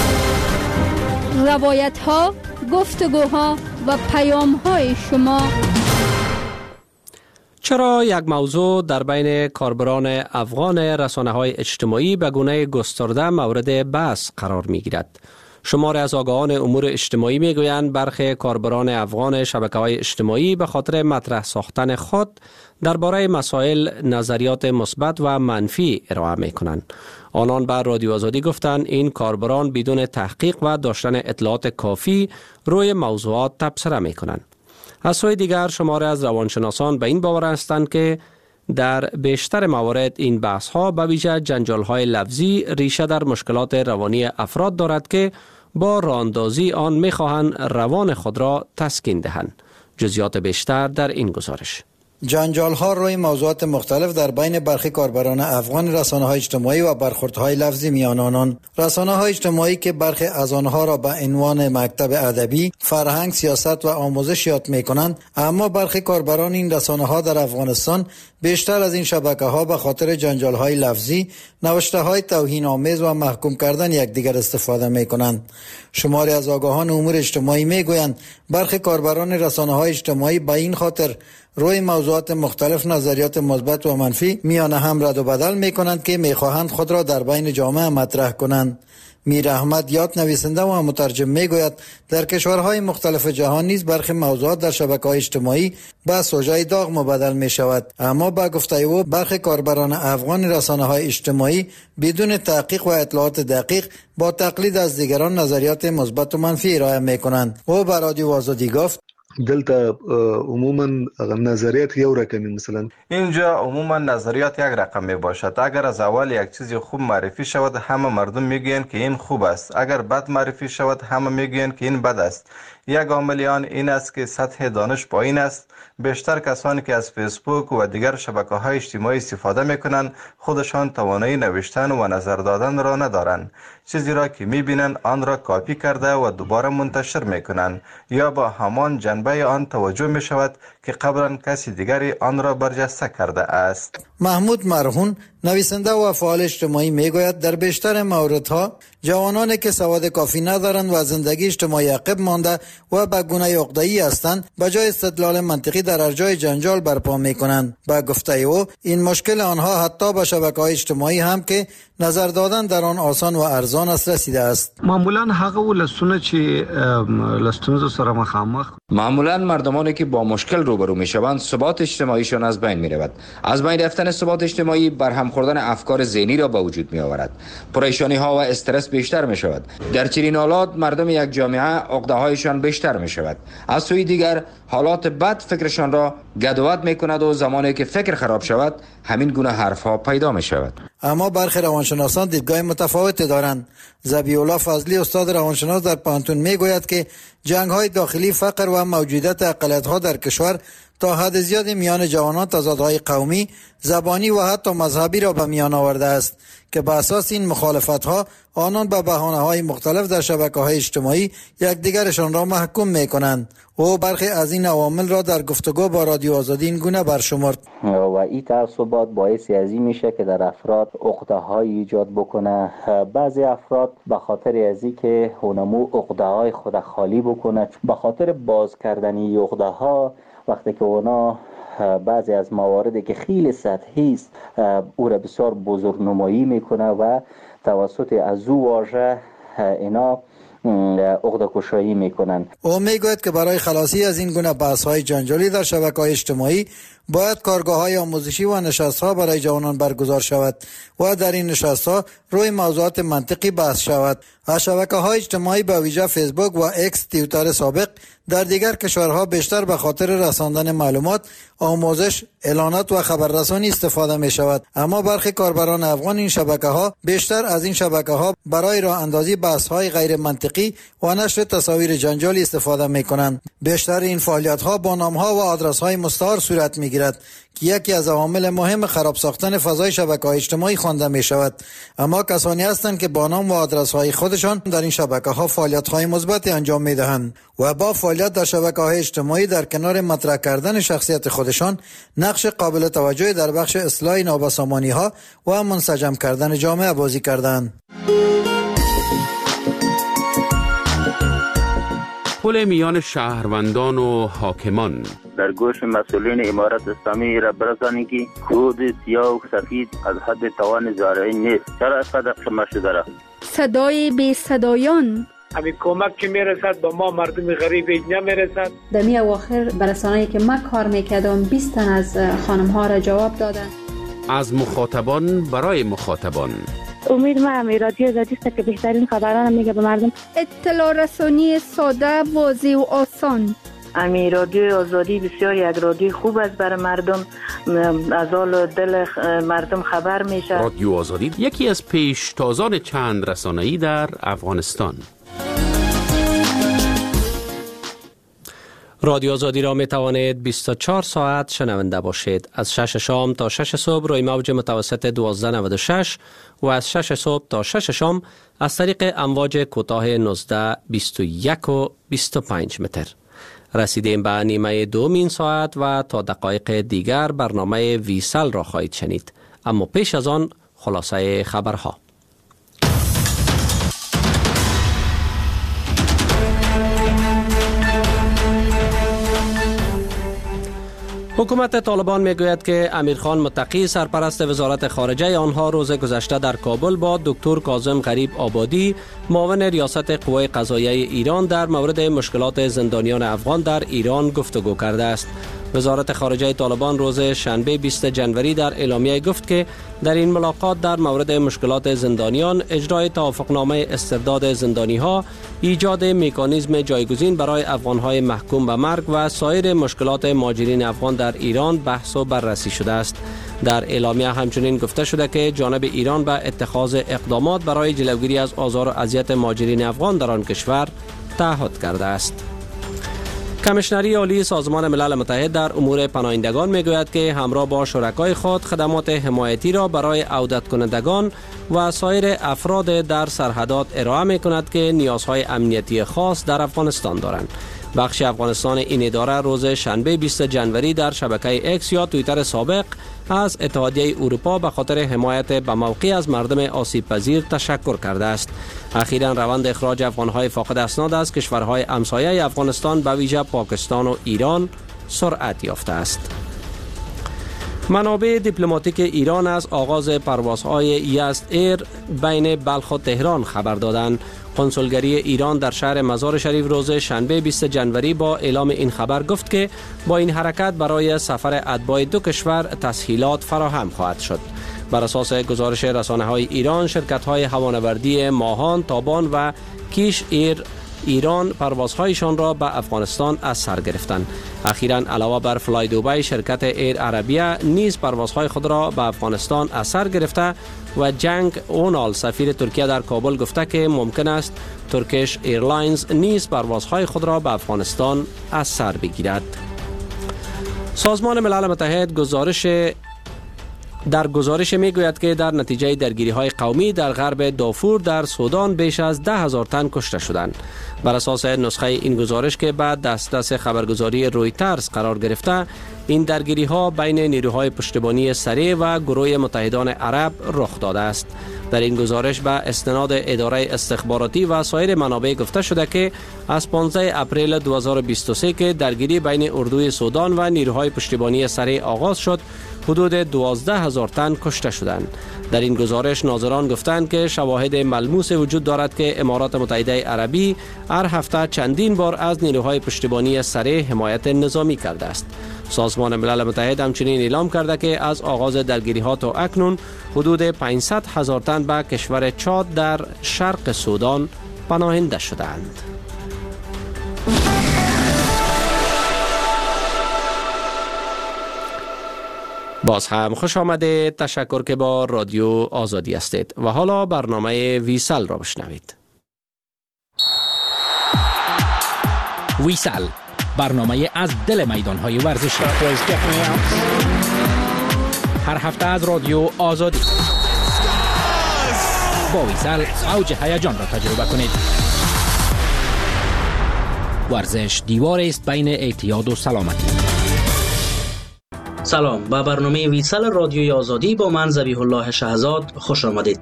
روایت ها، گفتگوها و پیام های شما. چرا یک موضوع در بین کاربران افغان رسانه‌های اجتماعی به گونه گسترده مورد بحث قرار می‌گیرد؟ شماری از آگاهان امور اجتماعی میگویند برخی کاربران افغان شبکه‌های اجتماعی به خاطر مطرح ساختن خود درباره مسائل نظریات مثبت و منفی ارائه می‌کنند. آنان بر رادیو آزادی گفتند این کاربران بدون تحقیق و داشتن اطلاعات کافی روی موضوعات تبصره می‌کنند. از سوی دیگر شماری از روانشناسان به این باور هستند که در بیشتر موارد این بحث ها به ویژه جنجال های لفظی ریشه در مشکلات روانی افراد دارد که با راهاندازی آن می‌خواهند روان خود را تسکین دهند. جزئیات بیشتر در این گزارش. جنجال ها روی موضوعات مختلف در بین برخی کاربران افغان رسانه های اجتماعی و برخوردهای لفظی میان آنان. رسانه های اجتماعی که برخی از آنها را به عنوان مکتب ادبی، فرهنگ، سیاست و آموزش یاد می کنند، اما برخی کاربران این رسانه ها در افغانستان بیشتر از این شبکه ها به خاطر جنجال های لفظی، نوشته های توهین آمیز و محکوم کردن یکدیگر استفاده می کنند. شماری از آگاهان امور اجتماعی می گویند برخی کاربران رسانه های اجتماعی به این خاطر روی موضوعات مختلف نظریات مثبت و منفی میان هم رد و بدل می کنند که می خواهند خود را در بین جامعه مطرح کنند. میر احمد یاد نویسنده و مترجم می گوید در کشورهای مختلف جهان نیز برخی موضوعات در شبکه‌های اجتماعی به سوژه داغ مبدل می شود، اما با گفته او برخی کاربران افغان رسانه‌های اجتماعی بدون تحقیق و اطلاعات دقیق با تقلید از دیگران نظریات مثبت و منفی ارائه می کنند. او به رادیو آزادی گفت دلته عموما نظریات یو رقمی، مثلا اینجا عموما نظریات یک رقم می باشد. اگر از اول یک چیزی خوب معرفی شود همه مردم میگویند که این خوب است، اگر بد معرفی شود همه میگویند که این بد است. یک عامل آن این است که سطح دانش پایین است. بیشتر کسانی که از فیسبوک و دیگر شبکه‌های اجتماعی استفاده می‌کنند خودشان توانایی نوشتن و نظر دادن را ندارند. چیزی را که می‌بینند آن را کاپی کرده و دوباره منتشر می‌کنند یا با همان جنبه آن توجه می‌شود که قبلا کسی دیگری آن را برجسته کرده است. محمود مرهون نویسنده و فعال اجتماعی میگوید در بیشتر موردها جوانانی که سواد کافی ندارند و زندگی اجتماعی عقب مانده و به گونه عقده‌ای هستند به جای استدلال منطقی در هر جای جنجال برپا میکنند. با گفته او این مشکل آنها حتی به شبکه‌های اجتماعی هم که نظر دادن در آن آسان و ارزان است رسیده است. معمولا هغه ولسونه چې لستونزو سره مخامخ معمولا مردمانی که با مشکل روبرو میشوند ثبات اجتماعیشان از بین میرود. از بین رفتن ثبات اجتماعی برهم خوردن افکار ذهنی را به وجود می آورد. پریشانی ها و استرس بیشتر می شود. در چنین حالات مردم یک جامعه عقده هایشان بیشتر می شود. از سوی دیگر حالات بد فکرشان را گدوت می کند و زمانی که فکر خراب شود همین گونه حرف ها پیدا می شود. اما برخی روانشناسان دیدگاه متفاوتی دارند. ذبیح الله فضلی استاد روانشناس در پانتون می گوید که جنگ های داخلی، فقر و موجودیت اقلیت ها در کشور تا حد زیادی میان جوانان تضادهای قومی، زبانی و حتی مذهبی را به میان آورده است که به اساس این مخالفت ها آنان به بهانه های مختلف در شبکه های اجتماعی یکدیگرشان را محکوم می کنند. او برخی از این عوامل را در گفتگو با رادیو آزادی این گونه برشمرد. و این تعصبات باعثی از این میشه که در افراد عقده های ایجاد بکنه. بعضی افراد به خاطر از این که اونمو عقده های خود خالی بکنه، به خاطر باز کردنی عقده ها وقتی که اونا بعضی از مواردی که خیلی سطحی است او را بسیار بزرگ نمایی میکنه و توسط از او واژه اینا عقده کشایی میکنن. او میگوید که برای خلاصی از این گونه بحث های جنجالی در شبکه‌های اجتماعی باید کارگاه های آموزشی و نشست ها برای جوانان برگزار شود و در این نشست ها روی موضوعات منطقی بحث شود. از شبکه های اجتماعی به ویژه فیسبوک و اکس توییتر سابق در دیگر کشورها بیشتر به خاطر رساندن معلومات، آموزش، اعلانات و خبررسانی استفاده می شود. اما برخی کاربران افغان این شبکه ها بیشتر از این شبکه ها برای راه اندازی بحث های غیر منطقی و نشر تصاویر جنجالی استفاده می کنند. بیشتر این فعالیت ها با نام ها و آدرس های مستعار صورت می گیرد که یکی از عوامل مهم خراب ساختن فضای شبکه‌های اجتماعی خوانده می شود. اما کسانی هستند که با نام و آدرس های خودشان در این شبکه ها فعالیت های مثبتی انجام می دهند و با فعالیت در شبکه‌های اجتماعی در کنار مطرح کردن شخصیت خودشان نقش قابل توجهی در بخش اصلاح نابسامانی ها و منسجم کردن جامعه بازی کردند. پل میان شهروندان و حاکمان در گوش مسئولین امارت اسلامی را برسانید که کود سیاه و سفید از حد توان زارعی نیست. چرا اینقدر قمه شده را؟ صدای بی صدایان همین کمک که میرسد به ما مردم غریب نمیرسد. در می اواخر برسانه‌ای که من کار میکردم بیست تن از خانم ها را جواب دادن. از مخاطبان برای مخاطبان. امید ما هم رادیو آزادی است که بهترین خبران میگه به مردم. اطلاع رسانی ساده، واضح و آسان. امی رادیو آزادی بسیار یک رادیو خوب است برای مردم، از حال دل مردم خبر میشه. رادیو آزادی یکی از پیشتازان چند رسانه‌ای در افغانستان. رادیو آزادی را می توانید بیست و چهار ساعت شنونده باشید. از شش شام تا شش صبح روی موج متوسط دوازده نود و شش و از شش صبح تا شش شام از طریق امواج کوتاه نوزده بیست و یک و بیست و پنج متر. رسیدیم به نیمه دومین ساعت و تا دقایق دیگر برنامه ویسل را خواهید شنید. اما پیش از آن خلاصه خبرها. حکومت طالبان میگوید که امیرخان متقی سرپرست وزارت خارجه آنها روز گذشته در کابل با دکتر کاظم غریب آبادی معاون ریاست قوای قضاییه ایران در مورد مشکلات زندانیان افغان در ایران گفتگو کرده است. وزارت خارجه طالبان روز شنبه بیست جنوری در اعلامیه گفت که در این ملاقات در مورد مشکلات زندانیان، اجرای توافقنامه استرداد زندانی‌ها، ایجاد مکانیزم جایگزین برای افغان‌های محکوم به مرگ و سایر مشکلات مهاجرین افغان در ایران بحث و بررسی شده است. در اعلامیه همچنین گفته شده که جانب ایران به اتخاذ اقدامات برای جلوگیری از آزار و اذیت مهاجرین افغان در آن کشور تعهد کرده است. کمیشنری عالی سازمان ملل متحد در امور پناهندگان میگوید که همراه با شرکای خود خدمات حمایتی را برای عودت کنندگان و سایر افراد در سرحدات ارائه می کند که نیازهای امنیتی خاص در افغانستان دارند. بخش افغانستان این اداره روز شنبه بیست جنوری در شبکه اکس یا توییتر سابق از اتحادیه اروپا به خاطر حمایت به موقع از مردم آسیب پذیر تشکر کرده است. اخیراً روند اخراج افغانهای فاقد اسناد از کشورهای همسایه افغانستان به ویژه پاکستان و ایران سرعت یافته است. منابع دیپلماتیک ایران از آغاز پروازهای یزد ایر بین بلخ و تهران خبر دادند. کنسولگری ایران در شهر مزار شریف روز شنبه بیست جنوری با اعلام این خبر گفت که با این حرکت برای سفر اتباع دو کشور تسهیلات فراهم خواهد شد. بر اساس گزارش رسانه‌های ایران، شرکت‌های هوانوردی ماهان، تابان و کیش ایر ایران پروازهایشان را به افغانستان از سر گرفتند. اخیراً علاوه بر فلای دوبی، شرکت ایر عربیه نیز پروازهای خود را به افغانستان از سر گرفته و جنگ اونال سفیر ترکیه در کابل گفته که ممکن است ترکیش ایرلاینز نیز پروازهای خود را به افغانستان از سر بگیرد. سازمان ملل متحد گزارش در گزارش میگوید که در نتیجه درگیری‌های قومی در غرب دارفور در سودان بیش از ده هزار تن کشته شدند. بر اساس نسخه این گزارش که بعد دسترس خبرگزاری رویترز قرار گرفته، این درگیری‌ها بین نیروهای پشتیبانی سریع و گروه متحدان عرب رخ داده است. در این گزارش به استناد اداره استخباراتی و سایر منابع گفته شده که از پانزده اپریل دو هزار و بیست و سه که درگیری بین اردوی سودان و نیروهای پشتیبانی سریع آغاز شد، حدود دوازده هزار تن کشته شدند. در این گزارش ناظران گفتند که شواهد ملموس وجود دارد که امارات متحده عربی هر هفته چندین بار از نیروهای پشتیبانی سریع حمایت نظامی کرده است. سازمان ملل متحد همچنین اعلام کرده که از آغاز درگیری‌ها تا اکنون حدود پانصد هزار تن به کشور چاد در شرق سودان پناهنده شدند. باز هم خوش آمده. تشکر که با رادیو آزادی هستید و حالا برنامه ویسل را بشنوید. ویسل، برنامه از دل میدان‌های ورزشی، هر هفته از رادیو آزادی. با ویسل اوج هیجان را تجربه کنید. ورزش دیوار است بین اعتیاد و سلامتی. سلام، به برنامه ویسل رادیوی آزادی با من ذبیح الله شهزاد خوش آمدید.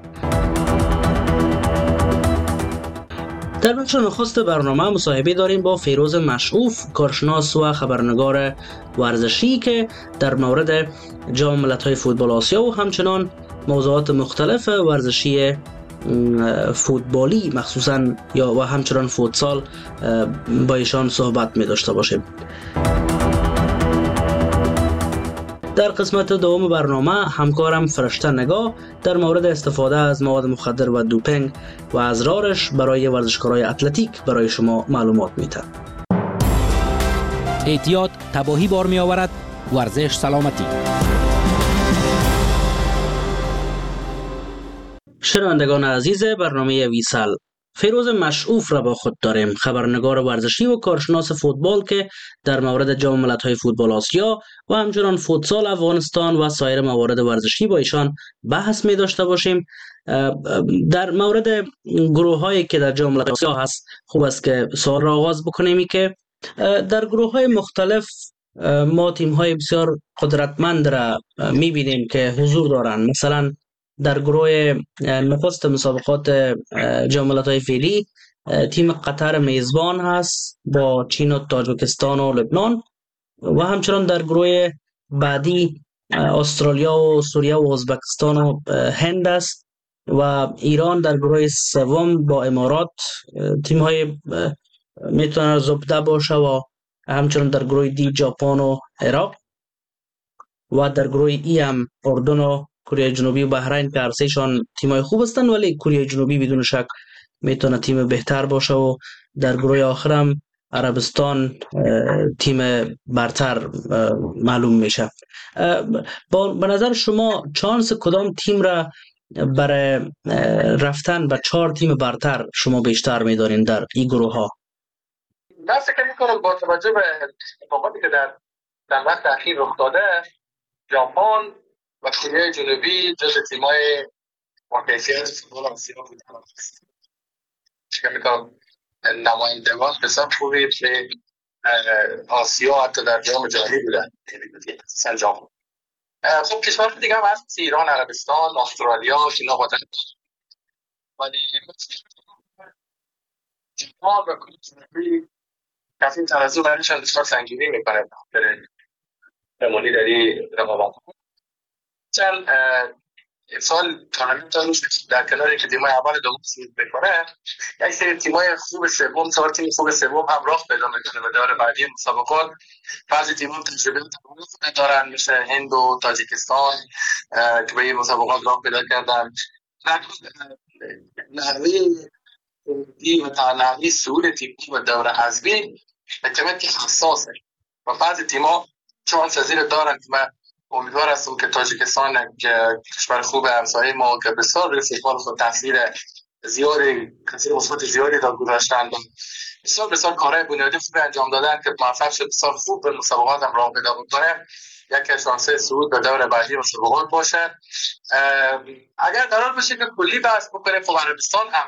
در بخش نخست برنامه مصاحبه داریم با فیروز مشعوف، کارشناس و خبرنگار ورزشی که در مورد جام ملت‌های فوتبال آسیا و همچنان موضوعات مختلف ورزشی فوتبالی مخصوصاً یا و همچنان فوتسال با ایشان صحبت می داشته باشیم. در قسمت دوم برنامه همکارم فرشته نگاه در مورد استفاده از مواد مخدر و دوپینگ و اضرارش برای ورزشکارای اتلتیک برای شما معلومات میده. اعتیاد تباهی بار می آورد، ورزش سلامتی. شنوندگان عزیز برنامه ویسل، فیروز مشعوف را با خود داریم، خبرنگار ورزشی و کارشناس فوتبال که در مورد جام ملت‌های فوتبال آسیا و همچنان فوتسال افغانستان و سایر موارد ورزشی با ایشان بحث می داشته باشیم. در مورد گروه هایی که در جام ملت‌های آسیا هست خوب است که سوال را آغاز بکنیم که در گروه های مختلف ما تیم های بسیار قدرتمند را می بینیم که حضور دارند. مثلا در گروه نخست مسابقات جام ملت‌های فعلی تیم قطر میزبان هست با چین و تاجیکستان و لبنان و همچنان در گروه بعدی استرالیا و سوریه و ازبکستان و هند است و ایران در گروه سوم با امارات تیم های میتونه زبده باشه و همچنان در گروه دی ژاپن و عراق و در گروه ای هم اردن و کره جنوبی و بحرین که هر سه‌شان تیم‌های خوب هستند، ولی کره جنوبی بدون شک میتونه تیم بهتر باشه و در گروه آخر هم عربستان تیم برتر معلوم میشه. به نظر شما چانس کدام تیم را برای رفتن به چهار تیم برتر شما بیشتر میدارین در این گروه ها؟ من فکر میکنم با توجه به اتفاقاتی که در در وقت اخیر رخ داده، ژاپن و کره جنوبی جز تیم‌های با کیفیت فوتبال آسیا بودن. فکر میکنم نمایندگان بسیار خوبی به آسیا حتی در جام جهانی بودن. مثلا ژاپن. خب کشورهای دیگه هم هست، ایران، عربستان، استرالیا، اینا بودن. ولی ژاپن و کره جنوبی کافی ترازو برایشان بسیار سنگینی میکنه برای امانی در این رقابت. چند سال تورنمنت در کنار اینکه تیم‌های اول دوم صعود بکنه، یک سری تیم‌های خوب سوم، چهار تیم خوب سوم هم راه پیدا میکنه به دور بعدی مسابقات. بعضی تیم‌ها تجربه دارن مثل هند و تاجیکستان که به این مسابقات راه پیدا کردن. نحوه و تنحوی صعود تیم‌ها به دور حذفی اعتماد که حساسه و بعضی تیم‌ها چانس زیر دارن که من امیدوار هستم که تاجیکستان کشور خوب همسایه ما که بسیار روی فوتبال خود تاثیر زیادی تاثیر مثبت زیادی داد گذاشتن و بسیار بسیار کارهای بنیادی خوب انجام دادن که موفق شد بسیار خوب به مسابقات هم راه پیدا بکنه. یک شانس صعود به دور بعدی مسابقات باشه. اگر قرار باشه که کلی بحث بکنیم، خب عربستان هم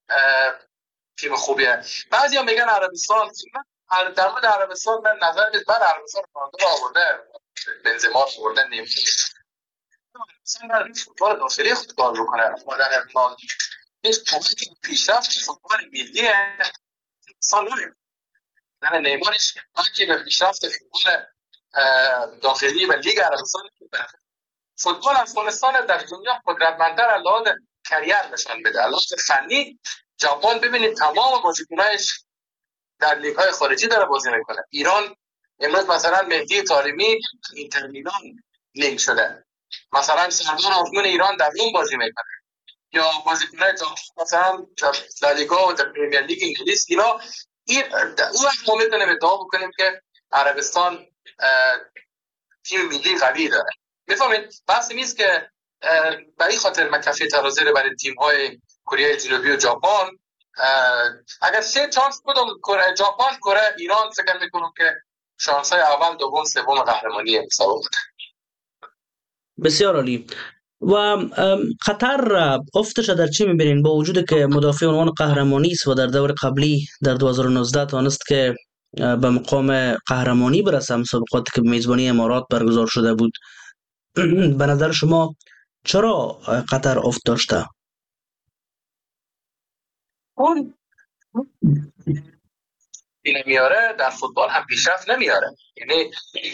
تیم خوبیه. بعضیا میگن عربستان، در مورد عربستان من نظر میاد بعد عربستان رونالدو آورده، بنزما آورده، نیمه عربستان در فوتبال داخلی خود کار بکنه. مادر ارمان هیچ کمکی پیشرفت فوتبال ملی انسان نداره. نه نیمارش کمکی به پیشرفت فوتبال داخلی و لیگ عربستان نمیده. فوتبال افغانستان در دنیا قدرتمندتر از لحاظ کریر نشان بده. از لحاظ فنی ژاپن ببینید تمام بازیکنایش در لیگ های خارجی داره بازی میکنه. ایران امروز مثلا مهدی طارمی اینتر میلان لینک شده، مثلا سردار آزمون ایران در روم بازی میکنه، یا بازیکنای مثلا در لیگا و در پرمیر لیگ انگلیس. اینا این اون وقت ما میتونیم ادعا بکنیم که عربستان تیم ملی قوی داره. میفهمید بحث نیست که به این خاطر من کفه ترازی رو برای تیم های کره جنوبی و ژاپن اگر سه چانس بدم کره ژاپن کره ایران فکر میکنم که شانس های اول دوم سوم قهرمانی مسابقه. بسیار عالی. و قطر افتش در چی میبینین با وجود که مدافع عنوان قهرمانی است و در دور قبلی در دو هزار و نوزده تانست که به مقام قهرمانی برسه مسابقاتی که به میزبانی امارات برگزار شده بود، به نظر شما چرا قطر افت داشته؟ اون این میاره در فوتبال هم پیشرفت نمیاره، یعنی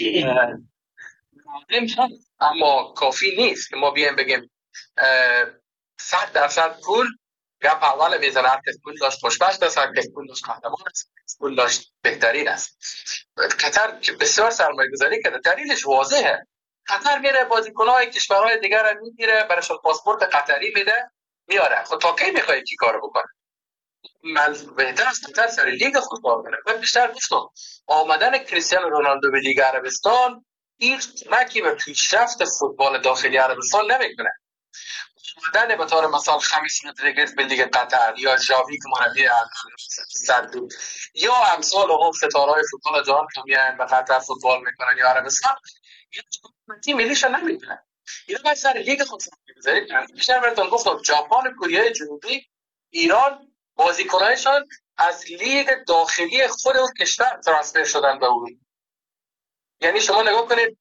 مهم اما کافی نیست که ما بیایم بگیم صد درصد پول گپ اول میزنه، هر کس پول داشت خوشبخت است، هر کس پول داشت قهرمان است، پول داشت بهترین است. قطر که بسیار سرمایه گذاری کرده، دلیلش واضحه. قطر میره بازیکن‌های کشورهای دیگر رو میگیره، برایشون پاسپورت قطری میده میاره. خب تا کی میخوای کی کارو بکنه؟ من بهتر است قطر سر لیگ خود کار کنه. من بیشتر گفتم آمدن کریستیانو رونالدو به لیگ عربستان هیچ کمکی به پیشرفت فوتبال داخلی عربستان نمیکنه. آمدن به طور مثال خمیس رودریگز به لیگ قطر یا ژاوی که مربی صد بود یا امثال هم ستاره‌های فوتبال جهان که میان به قطر فوتبال میکنن یا عربستان، تیم ملیش نمیدونن. اینا باید سر لیگ خود بگذارید. بیشتر براتون گفتم ژاپن، کره جنوبی، ایران بازیکنایشان از لیگ داخلی خود اون کشور ترانسفر شدن به اون. یعنی شما نگاه کنید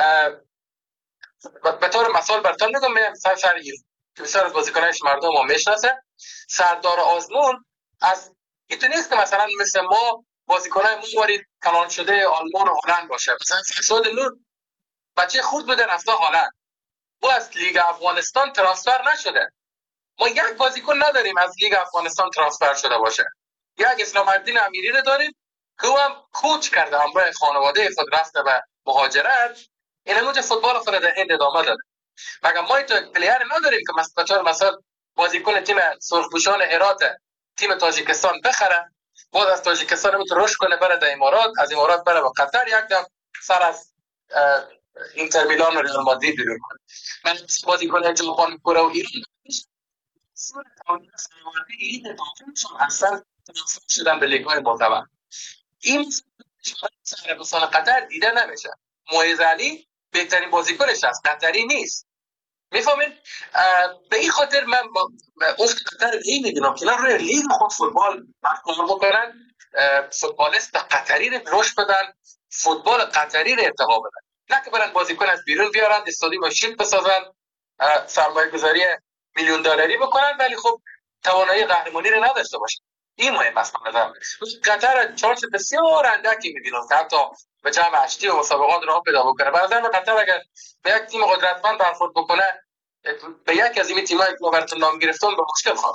به طور مثال براتون میگم، من سر ایران که بسیار از بازیکنایش مردم ما میشناسه، سردار آزمون از این نیست که مثلا مثل ما بازیکنای ما وارد کلان شده آلمان و هلند باشه. مثلا فرشاد نور بچه خود بوده رفته هلند، او از لیگ افغانستان ترانسفر نشده. ما یک بازیکن نداریم از لیگ افغانستان ترانسفر شده باشه. یک اسلام الدین امیری رو داریم که او هم کوچ کرده، همراه خانواده خود رفته به مهاجرت، این همونجا فوتبال خود در هند ادامه داده. مگر ما تو پلیر نداریم که مثلا مثلا بازیکن تیم سرخپوشان هرات تیم تاجیکستان بخره، بعد از تاجیکستان رو رشد کنه بره در امارات، از امارات بره به قطر، یک دم سر از اینتر میلان و ریال مادرید بیرون کنه. من بازیکن ژاپن، کره و ایران صورت اون این اتفاقشون اصلا ترانسفر شدن به لیگ‌های معتبر. این سر عربستان قطر دیده نمیشه. معیز علی بهترین بازیکنش است، قطری نیست. میفهمید؟ به این خاطر من افت قطر این میدونم که روی لیگ خود فوتبال کار بکنن، فوتبالیست قطری رو رشد بدن، فوتبال قطری رو ارتقا بدن، نه که برن بازیکن از بیرون بیارن، استادیوم شیک بسازن، سرمایه گذاری میلیون دلاری بکنن ولی خب توانایی قهرمانی رو نداشته باشن. این مهم است. مثلا قطر چانس بسیار اندکی می‌بینم که حتی به جمع هشتی و مسابقات راه پیدا بکنه. بعضی وقتا قطر اگر به یک تیم قدرتمند برخورد بکنه، به یک از این تیم‌های که براتون نام گرفتم به مشکل خواهد.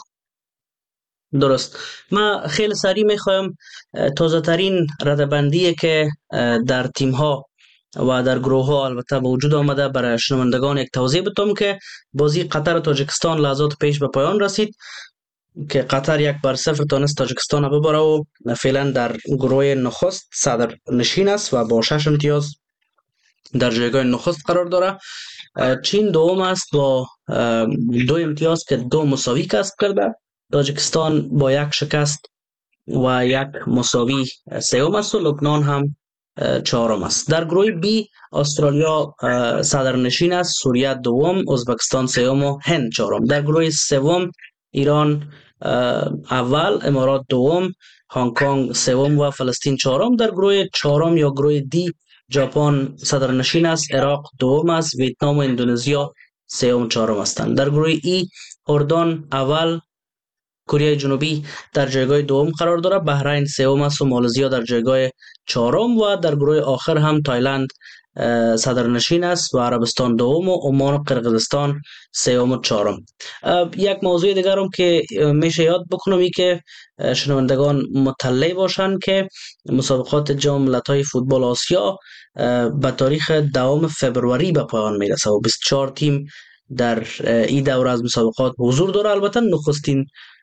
درست. من خیلی سریع میخوایم تازه ترین ردبندی که در تیم ها و در گروه ها البته به وجود آمده برای شنوندگان یک توضیح بدم که بازی قطر و تاجیکستان لحظات پیش به پایان رسید که قطر یک بر صفر تانست تاجیکستان رو ببره و فعلا در گروه نخست صدر نشین است و با شش امتیاز در جایگاه نخست قرار داره. چین دوم است با دو امتیاز که دو مساوی کسب کرده. تاجیکستان با یک شکست و یک مساوی سوم است و لبنان هم چهارم است. در گروه بی استرالیا صدرنشین است، سوریه دوم، ازبکستان سوم و هند چهارم. در گروه سوم ایران اول، امارات دوم، هنگ کنگ سوم و فلسطین چهارم. در گروه چهارم یا گروه دی ژاپن صدرنشین است، عراق دوم است، ویتنام و اندونزیا سوم و چهارم هستند. در گروه ای اردن اول، کره جنوبی در جایگاه دوم قرار دارد، بحرین سوم است و مالزیا در جایگاه چهارم و در گروه آخر هم تایلند صدرنشین است و عربستان دوم و عمان و قرقیزستان سوم و چهارم. یک موضوع دیگر هم که میشه یاد بکنم این که شنوندگان مطلع باشند که مسابقات جام ملت‌های فوتبال آسیا به تاریخ دوم فبروری به پایان میرسه و بیست و چهار تیم در این دوره از مسابقات حضور داره. البته نخستین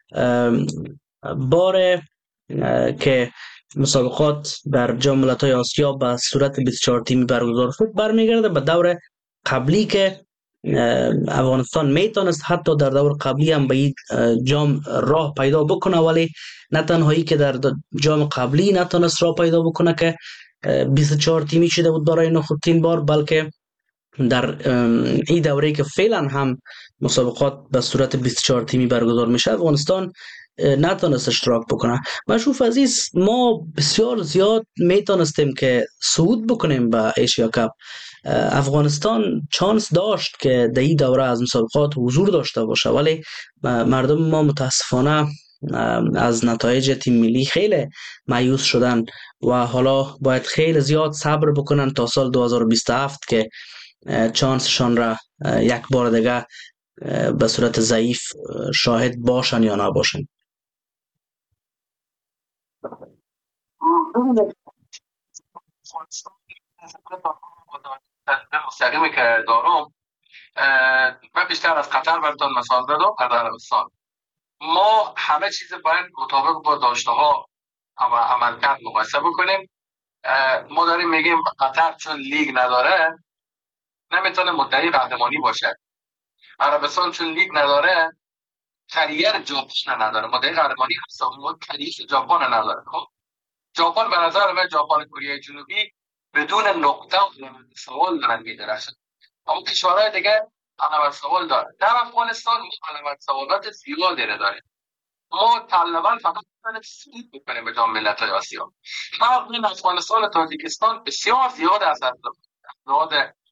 بار که مسابقات در جام ملت‌های آسیا به صورت بیست و چهار تیمی برگزار شد برمیگرده به دور قبلی که افغانستان میتونست حتی در دور قبلی هم به این جام راه پیدا بکنه، ولی نه تنهایی که در جام قبلی نتونست راه پیدا بکنه که بیست و چهار تیمی شده بود برای نخستین بار، بلکه در این دوره که فعلا هم مسابقات به صورت بیست و چهار تیمی برگزار میشه افغانستان نتونست اشتراک بکنه. مشوف عزیز، ما بسیار زیاد میتونستیم که صعود بکنیم به ایشیا کپ. افغانستان چانس داشت که در این دوره از مسابقات حضور داشته باشه، ولی مردم ما متاسفانه از نتایج تیم ملی خیلی مایوس شدن و حالا باید خیلی زیاد صبر بکنن تا سال دو هزار و بیست و هفت که چانسشان را یک بار دیگه به صورت ضعیف شاهد باشن یا نباشن. مستقیمی که دارم من بیشتر از قطر براتون مثال بدم. قطر عربستان ما همه چیز باید مطابق با داشته ها عملکرد مقایسه بکنیم. ما داریم میگیم قطر چون لیگ نداره نمیتونه مدعی قهرمانی باشه. عربستان چون لیگ نداره کریر ژاپن نداره، ما در قهرمانی هستیم، ما کریر ژاپن نداره. خب ژاپن به نظر من، ژاپن کره جنوبی بدون نقطه سوال دارن میدرخشن، اما کشورهای دیگه علامت سوال داره. در افغانستان ما علامت سوالات زیادی داره. ما طالبان فقط میتونیم سود بکنیم به جام ملت‌های آسیا. فرق بین افغانستان و تاجیکستان بسیار زیاد است، از لحاظ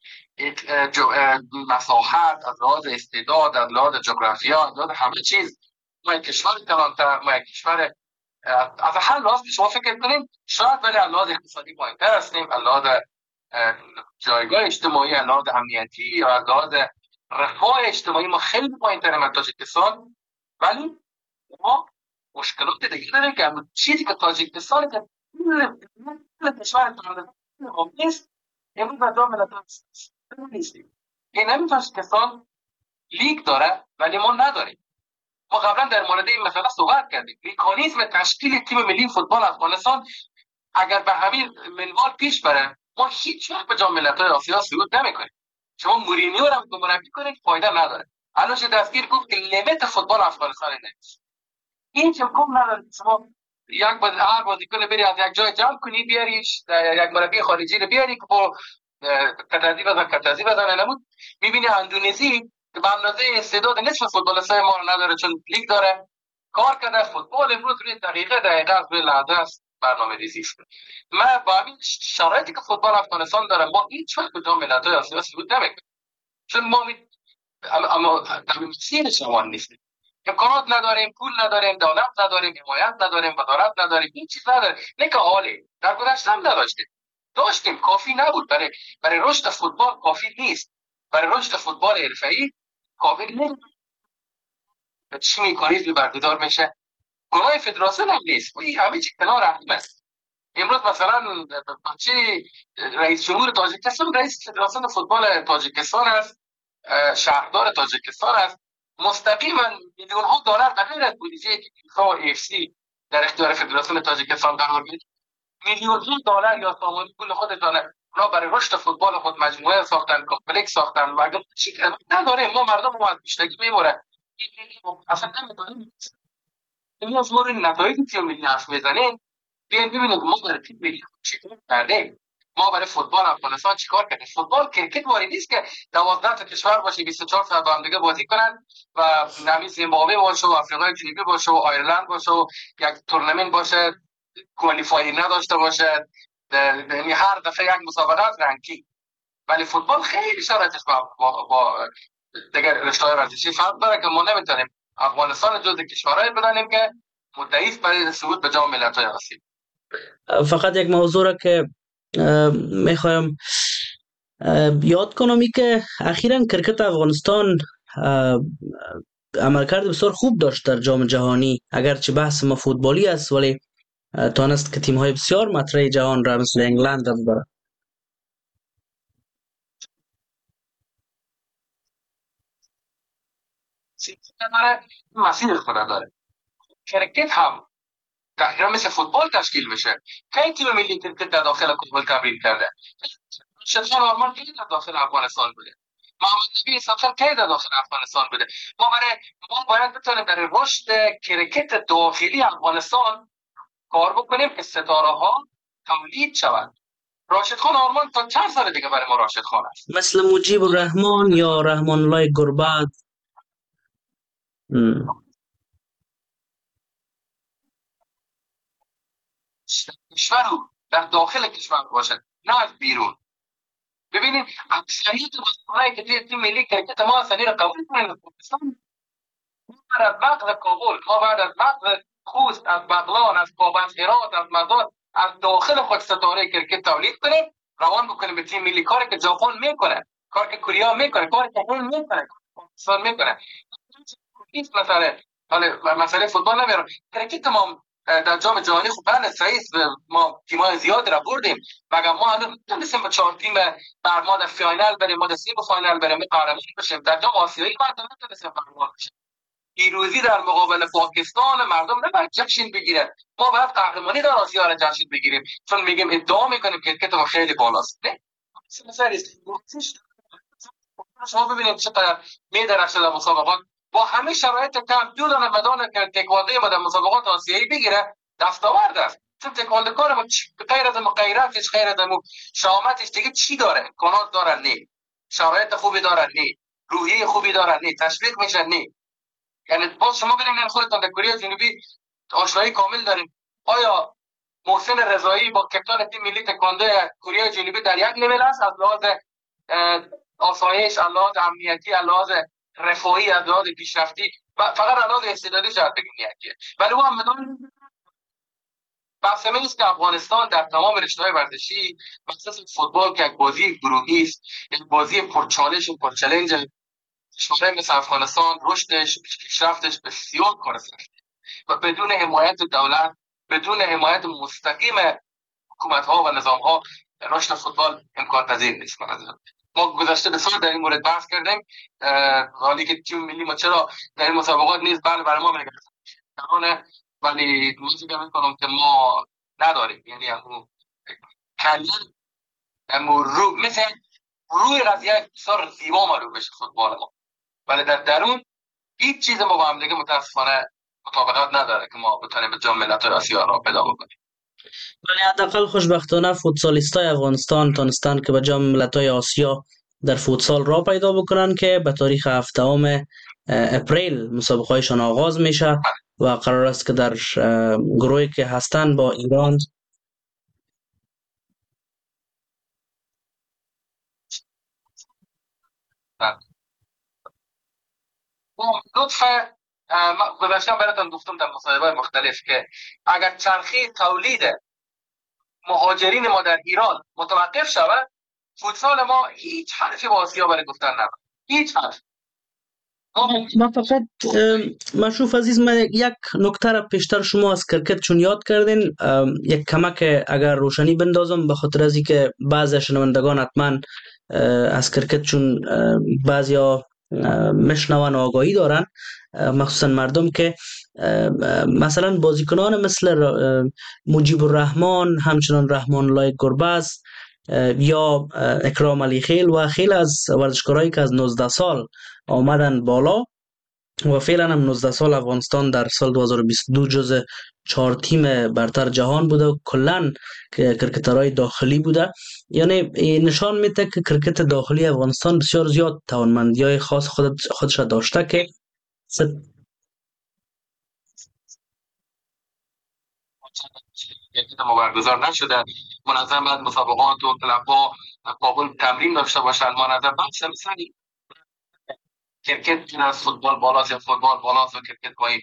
مساحت، از لحاظ استعداد، از لحاظ جغرافیا، از لحاظ همه چیز. ما یک کشور کلانتر، ما یک کشور از هر لحاظ شما فکر کنیم شاید ولی از لحاظ اقتصادی پایین‌تر هستیم، از لحاظ جایگاه اجتماعی، از لحاظ امنیتی یا از لحاظ رفاه اجتماعی ما خیلی پایین‌تریم از تاجیکستان. ولی ما مشکلات دیگه داریم که چیزی که تاجیکستان که کشور نیست امروز به جام ملت‌های نیستیم. این همین تاجیکستان لیگ داره ولی ما نداریم. ما قبلا در مورد این مسئله صحبت کردیم. مکانیزم تشکیل تیم ملی فوتبال افغانستان اگر به همین منوال پیش بره ما هیچ وقت به جام ملت‌های آسیا صعود نمی‌کنیم. شما مورینیو رو هم مربی کنید فایده نداره. الان چه دستگیر گفت که لیمیت فوتبال افغانستان نیست. این چه کم نداره شما یک باز هر بازیکن بری از یک جای جمع کنی بیاریش، یک مربی خارجی رو بیاری که با کتازی بزن کتازی بزن نمود. می‌بینی اندونزی که به اندازه استعداد نصف فوتبالیستای ما رو نداره چون لیگ داره کار کرده. فوتبال امروز روی دقیقه دقیقه از روی لحظه است برنامه ریزی شده. من با همین شرایطی که فوتبال افغانستان داره ما هیچ وقت به جام ملت‌های آسیا صعود نمی‌کنیم چون ما می اما در مسیر شما نیستیم. امکانات نداریم، پول نداریم، دولت نداریم، حمایت نداریم، وزارت نداریم، این چیز نداریم. نه که حالی در گذشته هم نداشتیم، داشتیم کافی نبود. برای برای رشد فوتبال کافی نیست، برای رشد فوتبال حرفه‌ای کافی نیست. چی می‌کنید برگزار میشه؟ گناه فدراسیون هم نیست، این همه چی کنار هم است. امروز مثلا بچه رئیس جمهور تاجیکستان رئیس فدراسیون فوتبال تاجیکستان است، شهردار تاجیکستان است، مستقیما میلیون ها دلار غیر از بودجه فیفا و اف سی در اختیار فدراسیون تاجیکستان قرار میده. میلیون ها دلار یا سامان پول خودشان اونا برای رشد فوتبال خود مجموعه ساختن، کمپلکس ساختن و اگر چی نداره ما مردم ما از بیشتگی میبره. اصلا نمیدونیم این از مورد نتایج تیم ملی حرف میزنیم. بیاین ببینید ما برای تیم ملی چیکار کردیم، ما برای فوتبال افغانستان چیکار کردیم. فوتبال کرکت واری نیست که دوازده تا کشور باشه بیست و چهار ساعت با هم دیگه بازی کنن و نمی زیمبابوه باشه و آفریقای جنوبی باشه و آیرلند باشه و یک تورنمنت باشه کوالیفایر نداشته باشه، یعنی هر دفعه یک مسابقه از رنکی. ولی فوتبال خیلی شرایطش با با, با دیگر رشته‌های ورزشی فرق داره که ما نمیتونیم افغانستان جزو کشورهای بدانیم که مدعی برای صعود به جام ملت‌های آسیا. فقط یک موضوع را که میخوایم یاد کنم ای که اخیراً کرکت افغانستان عملکرد بسیار خوب داشت در جام جهانی، اگرچه بحث ما فوتبالی است ولی تانست که تیم‌های بسیار مطرح جهان را مثل انگلند را ببره. مسیر خود داره. کرکت هم تقریبا مثل فوتبال تشکیل میشه. کی تیم ملی کرکت در داخل کابل تمرین کرده؟ راشد خان آرمان کی در داخل افغانستان بوده؟ محمد نبی اسحاق کی در داخل افغانستان بوده؟ ما برای ما باید بتونیم برای رشد کرکت داخلی افغانستان کار بکنیم که ستاره ها تولید شوند. راشد خان آرمان تا چند سال دیگه برای ما راشد خان است. مثل مجیب الرحمن یا رحمان الله گربت. کشور در داخل کشور باشد نه از بیرون. ببینید اکثریت بازیکنایی که توی تیم ملی کرکت ما سنی را قبول کنند پاکستان بعد از مغز کابل، ما بعد از مغز خوست، از بغلان، از پابند هرات، از مزار از داخل خود ستاره کرکت تولید کنیم روان بکنیم به تیم ملی. کاری که ژاپن میکنه، کاری که کره میکنه، کاری که هند میکنه، پاکستان میکنه. این مسئله حالا مسئله فوتبال نمیارم. کرکت ما در جام جهانی خوب بله رئیس ما تیم‌های زیاد را بردیم مگر ما الان نمی‌تونیم با چهار تیم بر ما در فینال بریم، ما در سه فینال بریم قهرمان بشیم. در جام آسیایی ما نمی‌تونیم قهرمان بشیم. پیروزی در مقابل پاکستان مردم نباید جشن بگیره، ما باید قهرمانی در آسیا را جشن بگیریم چون میگیم ادعا میکنیم کرکت ما خیلی بالاست. نه مثلا شما ببینید چقدر میدرخشه در مسابقات. با همه شرایط کم دو دانه مدال که تکواندو ما در مسابقات آسیایی بگیره دستاورد است. چون تکواندوکار ما غیر از غیرتش، غیر از شامتش دیگه چی داره؟ امکانات داره نه، شرایط خوبی داره نه، روحیه خوبی داره نه، تشویق میشه نه. یعنی باز شما ببینید خودتون در کره جنوبی آشنایی کامل داریم. آیا محسن رضایی با کپتان تیم ملی تکواندو کره جنوبی در یک لول است از لحاظ آسایش، از لحاظ امنیتی، از لحاظ رفاهی، از لحاظ پیشرفتی، فقط از لحاظ استعدادی شاید بگیم یکیه، ولی او هم مدال بحث نیست که افغانستان در تمام رشته‌های ورزشی مخصوص فوتبال که یک بازی گروهی است، یک بازی پرچالش و پرچالش، کشورهای مثل افغانستان رشدش، پیشرفتش بسیار کار سخته و بدون حمایت دولت، بدون حمایت مستقیم حکومت‌ها و نظام‌ها رشد فوتبال امکان پذیر نیست. ما گذشته بسیار در این مورد بحث کردیم، حالی که تیم ملی ما چرا در این مسابقات نیست، بله برای ما میگه، ولی موضوعی که میکنم که ما نداریم، یعنی همون کلیل همون رو مثل روی قضیه بسیار زیبا معلوم بشه فوتبال ما، ولی در درون هیچ چیز ما با هم دیگه متاسفانه مطابقت نداره که ما بتونیم به جام ملت‌های آسیا را پیدا بکنیم. ولی حداقل خوشبختانه فوتسالیستای افغانستان تونستن که به جام ملت‌های آسیا در فوتسال را پیدا بکنن که به تاریخ هفتم اپریل مسابقه‌هایشان آغاز میشه و قرار است که در گروهی که هستن با ایران لطفا گذاشتم براتون گفتم در مصاحبه‌های مختلف که اگر چرخه تولید مهاجرین ما در ایران متوقف شود، فوتسال ما هیچ حرفی با آسیا برای گفتن نداره، هیچ حرف. ما فقط مشروف عزیز، من یک نکته را پیشتر شما از کرکت چون یاد کردین، یک کمک اگر روشنی بندازم، به خاطر از اینکه بعضی شنوندگان حتما از کرکت چون بعضیا مشنون آگاهی دارن، مخصوصا مردم که مثلا بازیکنان مثل مجیب الرحمن، همچنان رحمان لایق گربز یا اکرام علی خیل و خیلی از ورزشکارایی که از نوزده سال آمدن بالا و فعلا هم نوزده سال افغانستان در سال دو هزار و بیست و دو جز چهار تیم برتر جهان بوده و کلا کرکترهای داخلی بوده، یعنی نشان میده که کرکت داخلی افغانستان بسیار زیاد توانمندی‌های خاص خود خودش داشته که ست... ما برگزار نشده، منظم بعد مسابقات و کلب‌ها قابل تمرین داشته باشن، منظم بحث مثلی کرکت از فوتبال بالاست یا فوتبال بالاست و کرکت پایین.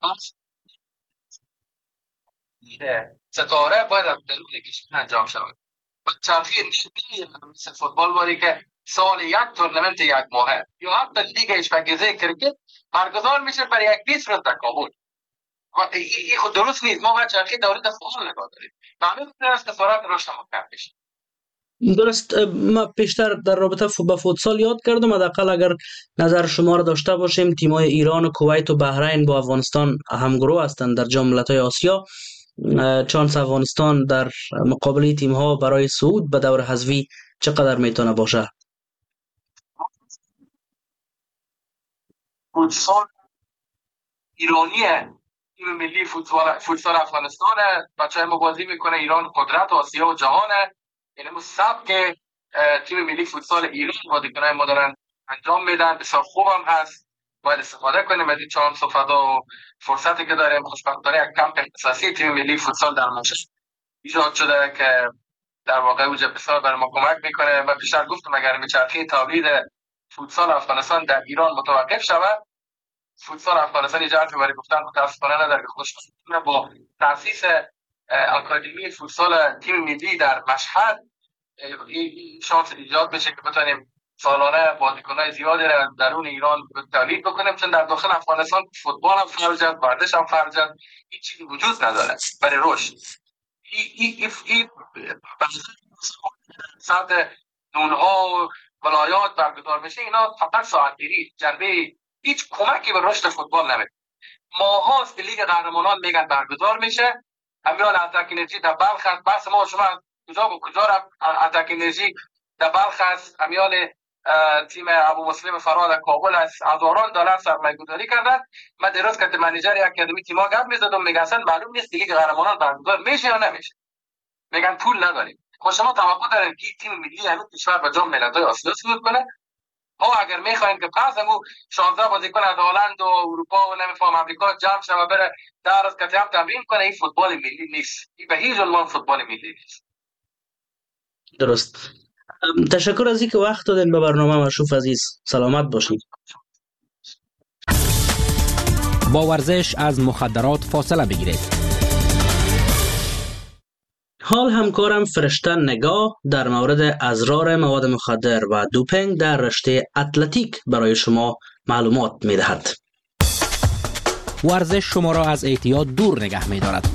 ستاره باید از درون کشور انجام شود و چرخی نیست مثل فوتبال باری که سال یک تورنمنت یک ماهه یا حتی لیگ اشپگیزه کرکت برگزار میشه برای یک بیست روز در کابل. این خود درست نیست. ما باید چرخی دوری در فوتبال نگاه داریم و همه بسیار است که سرعت رشد مکمل بشه. درست. ما پیشتر در رابطه با فوتسال یاد کردم، حداقل اگر نظر شما را داشته باشیم، تیم‌های ایران و کویت و بحرین با افغانستان همگروه هستند در جام ملت‌های آسیا. چانس افغانستان در مقابله تیم‌ها برای صعود به دور حذفی چقدر میتونه باشه؟ فوتسال ایرانیه، تیم ملی فوتسال فوتسال افغانستان، بچه‌ها ما بازی میکنه، ایران قدرت آسیا و جهانه، یعنی مو سبک تیم ملی فوتسال ایران بازیکنای ما دارن انجام میدن، بسیار خوب هم هست، باید استفاده کنیم از این چانس و فضا و فرصتی که داریم. خوشبختانه یک کمپ اختصاصی تیم ملی فوتسال در مشهد ایجاد شده که در واقع اوج بسیار برای ما کمک میکنه و بیشتر گفتم اگر به چرخه تولید فوتسال افغانستان در ایران متوقف شود، فوتسال افغانستان یه حرفی برای گفتن متاسفانه نداره. خوشبختانه با تاسیس اکادمی فوتسال تیم ملی در مشهد این شانس ایجاد بشه که بتونیم سالانه بازیکن‌های زیادی را درون ایران تولید بکنیم، چون در داخل افغانستان فوتبال هم فرج است، ورزش هم فرج است، هیچ چیزی وجود نداره برای رشد. این این این ساعت نونها و ولایات برگزار بشه، اینا فقط ساعتگیری، جنبه هیچ کمکی به رشد فوتبال نمیده. ماهاست که لیگ قهرمانان میگن برگزار میشه، امیال اتک انرژی در بلخ است، بس ما شما کجا با کجا رفت اتک انرژی در بلخ است، امیال تیم ابو مسلم فراد کابل از هزاران دلار سرمایه‌گذاری کردن. من دیروز که منیجر یک اکادمی تیم‌ها گپ می‌زدم، میگن اصلا معلوم نیست دیگه که قهرمانان برگزار میشه یا نمیشه. میگن پول نداریم. خب شما توقع دارین که تیم ملی همین کشور به جام ملت‌های آسیا صعود کنه؟ ها اگر میخواین که پس همون شانزده بازیکن از هلند و اروپا و نمیفهم امریکا جمع شه و بره در از کتاب تمرین کنه، این فوتبال ملی نیست. این به هیچ عنوان فوتبال ملی نیست. درست. تشکر از اینکه وقت دادین به برنامه مشروف عزیز. سلامت باشید. با ورزش از مخدرات فاصله بگیرید. حال همکارم فرشته نگاه در مورد اضرار مواد مخدر و دوپینگ در رشته اتلتیک برای شما معلومات می دهد. ورزش شما را از اعتیاد دور نگه می دارد.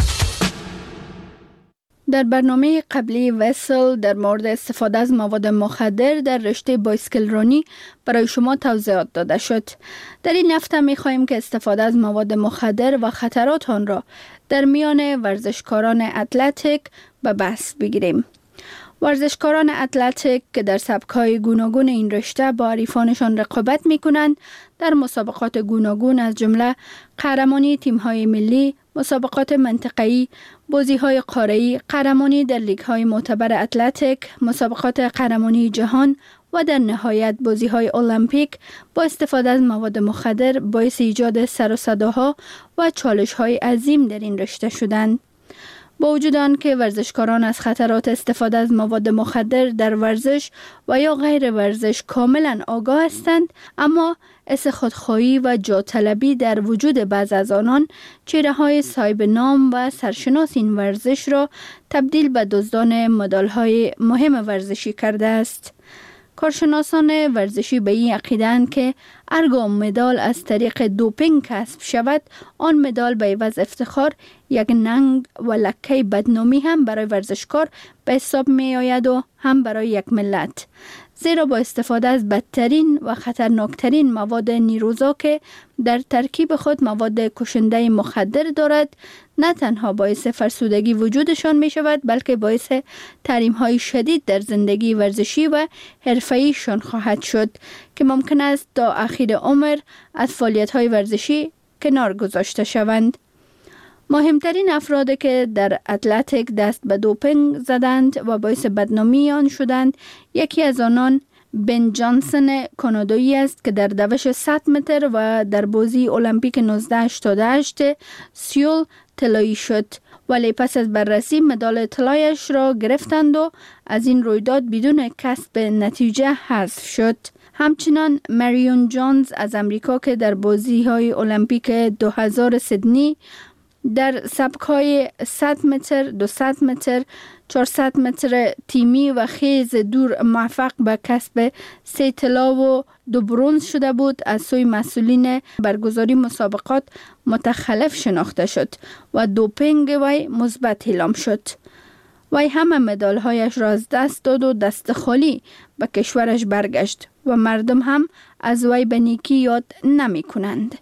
در برنامه قبلی وسل در مورد استفاده از مواد مخدر در رشته بایسکل رانی برای شما توضیحات داده شد. در این هفته می خواهیم که استفاده از مواد مخدر و خطرات آن را در میان ورزشکاران اتلتیک به بحث بگیریم. ورزشکاران اتلتیک که در سبک‌های گوناگون این رشته با حریفانشان رقابت می‌کنند، در مسابقات گوناگون از جمله قهرمانی تیم‌های ملی، مسابقات منطقه‌ای، بازی‌های قاره‌ای، قهرمانی در لیگ‌های معتبر اتلتیک، مسابقات قهرمانی جهان و در نهایت بازی‌های المپیک با استفاده از مواد مخدر باعث ایجاد سر و صداها و چالش‌های عظیم در این رشته شدند. با وجود آن که ورزشکاران از خطرات استفاده از مواد مخدر در ورزش و یا غیر ورزش کاملا آگاه هستند، اما حس خودخواهی و جاطلبی در وجود بعض از آنان چهره‌های صاحب نام و سرشناس این ورزش را تبدیل به دزدان مدال‌های مهم ورزشی کرده است. کارشناسان ورزشی به این عقیده‌اند که هرگاه مدال از طریق دوپینگ کسب شود، آن مدال به عوض افتخار یک ننگ و لکه بدنامی هم برای ورزشکار به حساب می آید و هم برای یک ملت. زیرا با استفاده از بدترین و خطرناکترین مواد نیروزا که در ترکیب خود مواد کشنده مخدر دارد، نه تنها باعث فرسودگی وجودشان می شود، بلکه باعث تحریم های شدید در زندگی ورزشی و حرفه‌ایشان خواهد شد که ممکن است تا اخیر عمر از فعالیت های ورزشی کنار گذاشته شوند. مهمترین افرادی که در اتلتیک دست به دوپینگ زدند و باعث بدنامی آن شدند، یکی از آنان بن جانسن کانادایی است که در دوش صد متر و در بازی المپیک نوزده هشتاد و هشت سیول طلایی شد، ولی پس از بررسی مدال طلایش را گرفتند و از این رویداد بدون کسب نتیجه حذف شد. همچنان مریون جونز از امریکا که در بازی‌های المپیک دو هزار سیدنی در سبک‌های صد متر، دویست متر، چهارصد متر تیمی و خیز دور موفق به کسب سه طلا و دو برنز شده بود، از سوی مسئولین برگزاری مسابقات متخلف شناخته شد و دوپینگ وی مثبت اعلام شد. وی همه مدال‌هایش را از دست داد و دست خالی به کشورش برگشت و مردم هم از وی به نیکی یاد نمی کنند.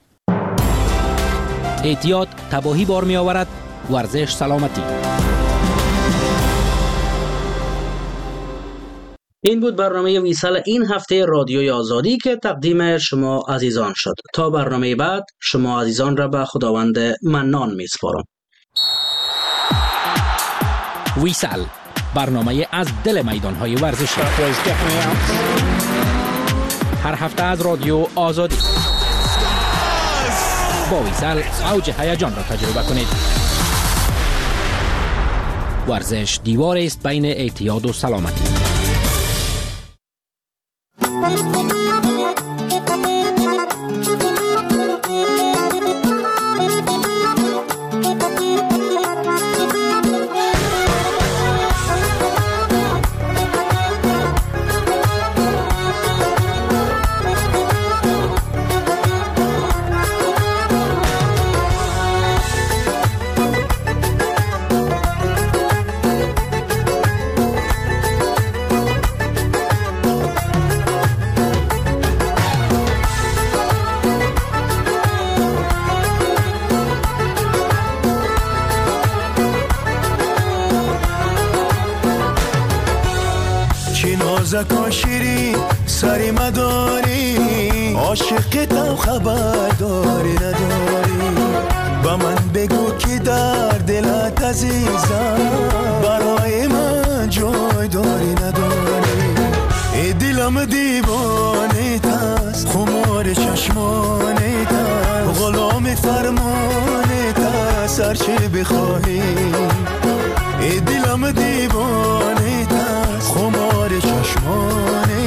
اعتیاد تباهی بار می آورد، ورزش سلامتی. این بود برنامه ویسال این هفته رادیوی آزادی که تقدیم شما عزیزان شد. تا برنامه بعد شما عزیزان را به خداوند منان می سپارم. ویسال، برنامه از دل میدان‌های ورزشی. هر هفته از رادیو آزادی. با ویسال اوج هیجان را تجربه کنید. ورزش دیوار است بین اعتیاد و سلامتی. زکا شیری سری مداری عاشقتم خبرداری نداری با من بگو که در دلت عزیزم برای من جای داری نداری ای دلم دیوانه تست خمار چشمانه تست غلام فرمانه تست هرچی بخواهی ای دلم دیوانه تست خمار چشمانه